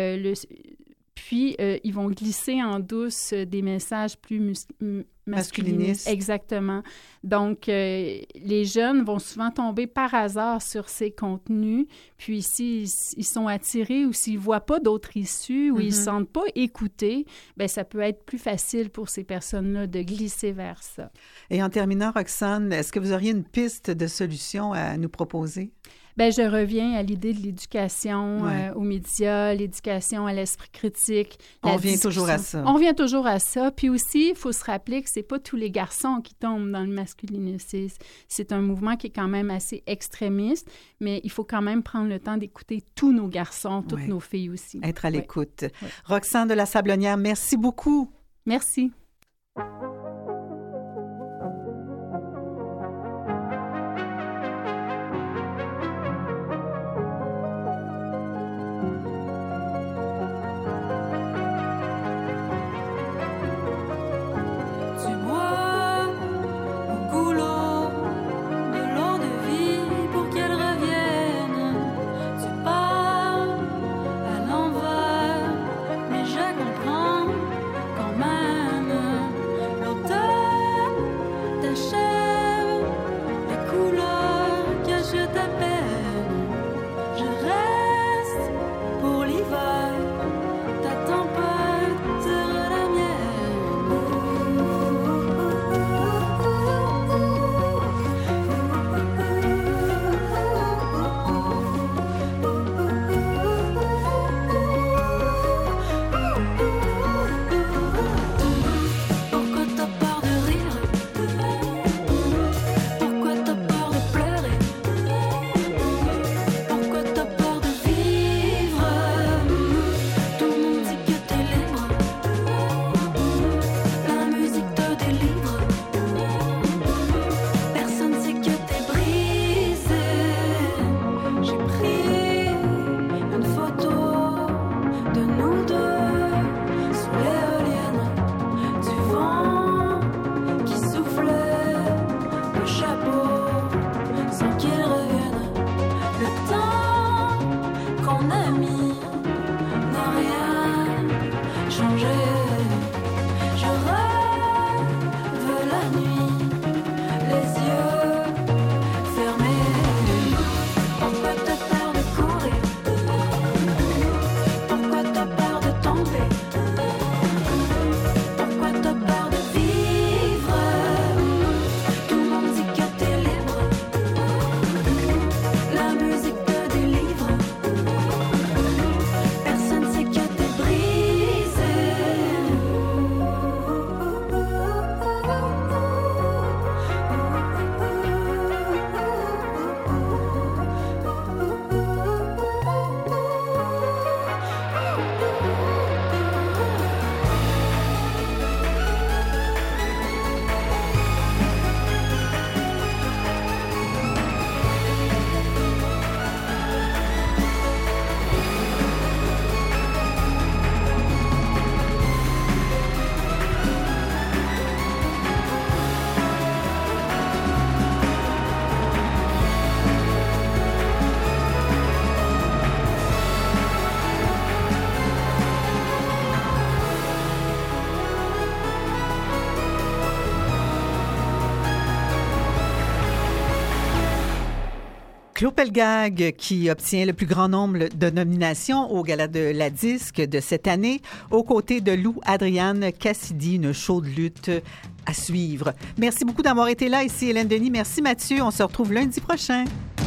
J: puis, ils vont glisser en douce des messages plus masculinistes. Exactement. Donc, les jeunes vont souvent tomber par hasard sur ces contenus. Puis, s'ils sont attirés ou s'ils ne voient pas d'autres issues ou ils ne se sentent pas écoutés, bien, ça peut être plus facile pour ces personnes-là de glisser vers ça.
B: Et en terminant, Roxane, est-ce que vous auriez une piste de solution à nous proposer?
J: Bien, je reviens à l'idée de l'éducation aux médias, l'éducation à l'esprit critique.
B: On revient toujours à ça.
J: On revient toujours à ça. Puis aussi, il faut se rappeler que c'est pas tous les garçons qui tombent dans le masculinisme. C'est un mouvement qui est quand même assez extrémiste, mais il faut quand même prendre le temps d'écouter tous nos garçons, toutes nos filles aussi.
B: Être à l'écoute. Roxane de la Sablonnière, merci beaucoup.
J: Merci.
B: Claude Pelgag, qui obtient le plus grand nombre de nominations au Gala de la Disque de cette année, aux côtés de Lou Adriane Cassidy, une chaude lutte à suivre. Merci beaucoup d'avoir été là. Ici Hélène Denis. Merci Mathieu. On se retrouve lundi prochain.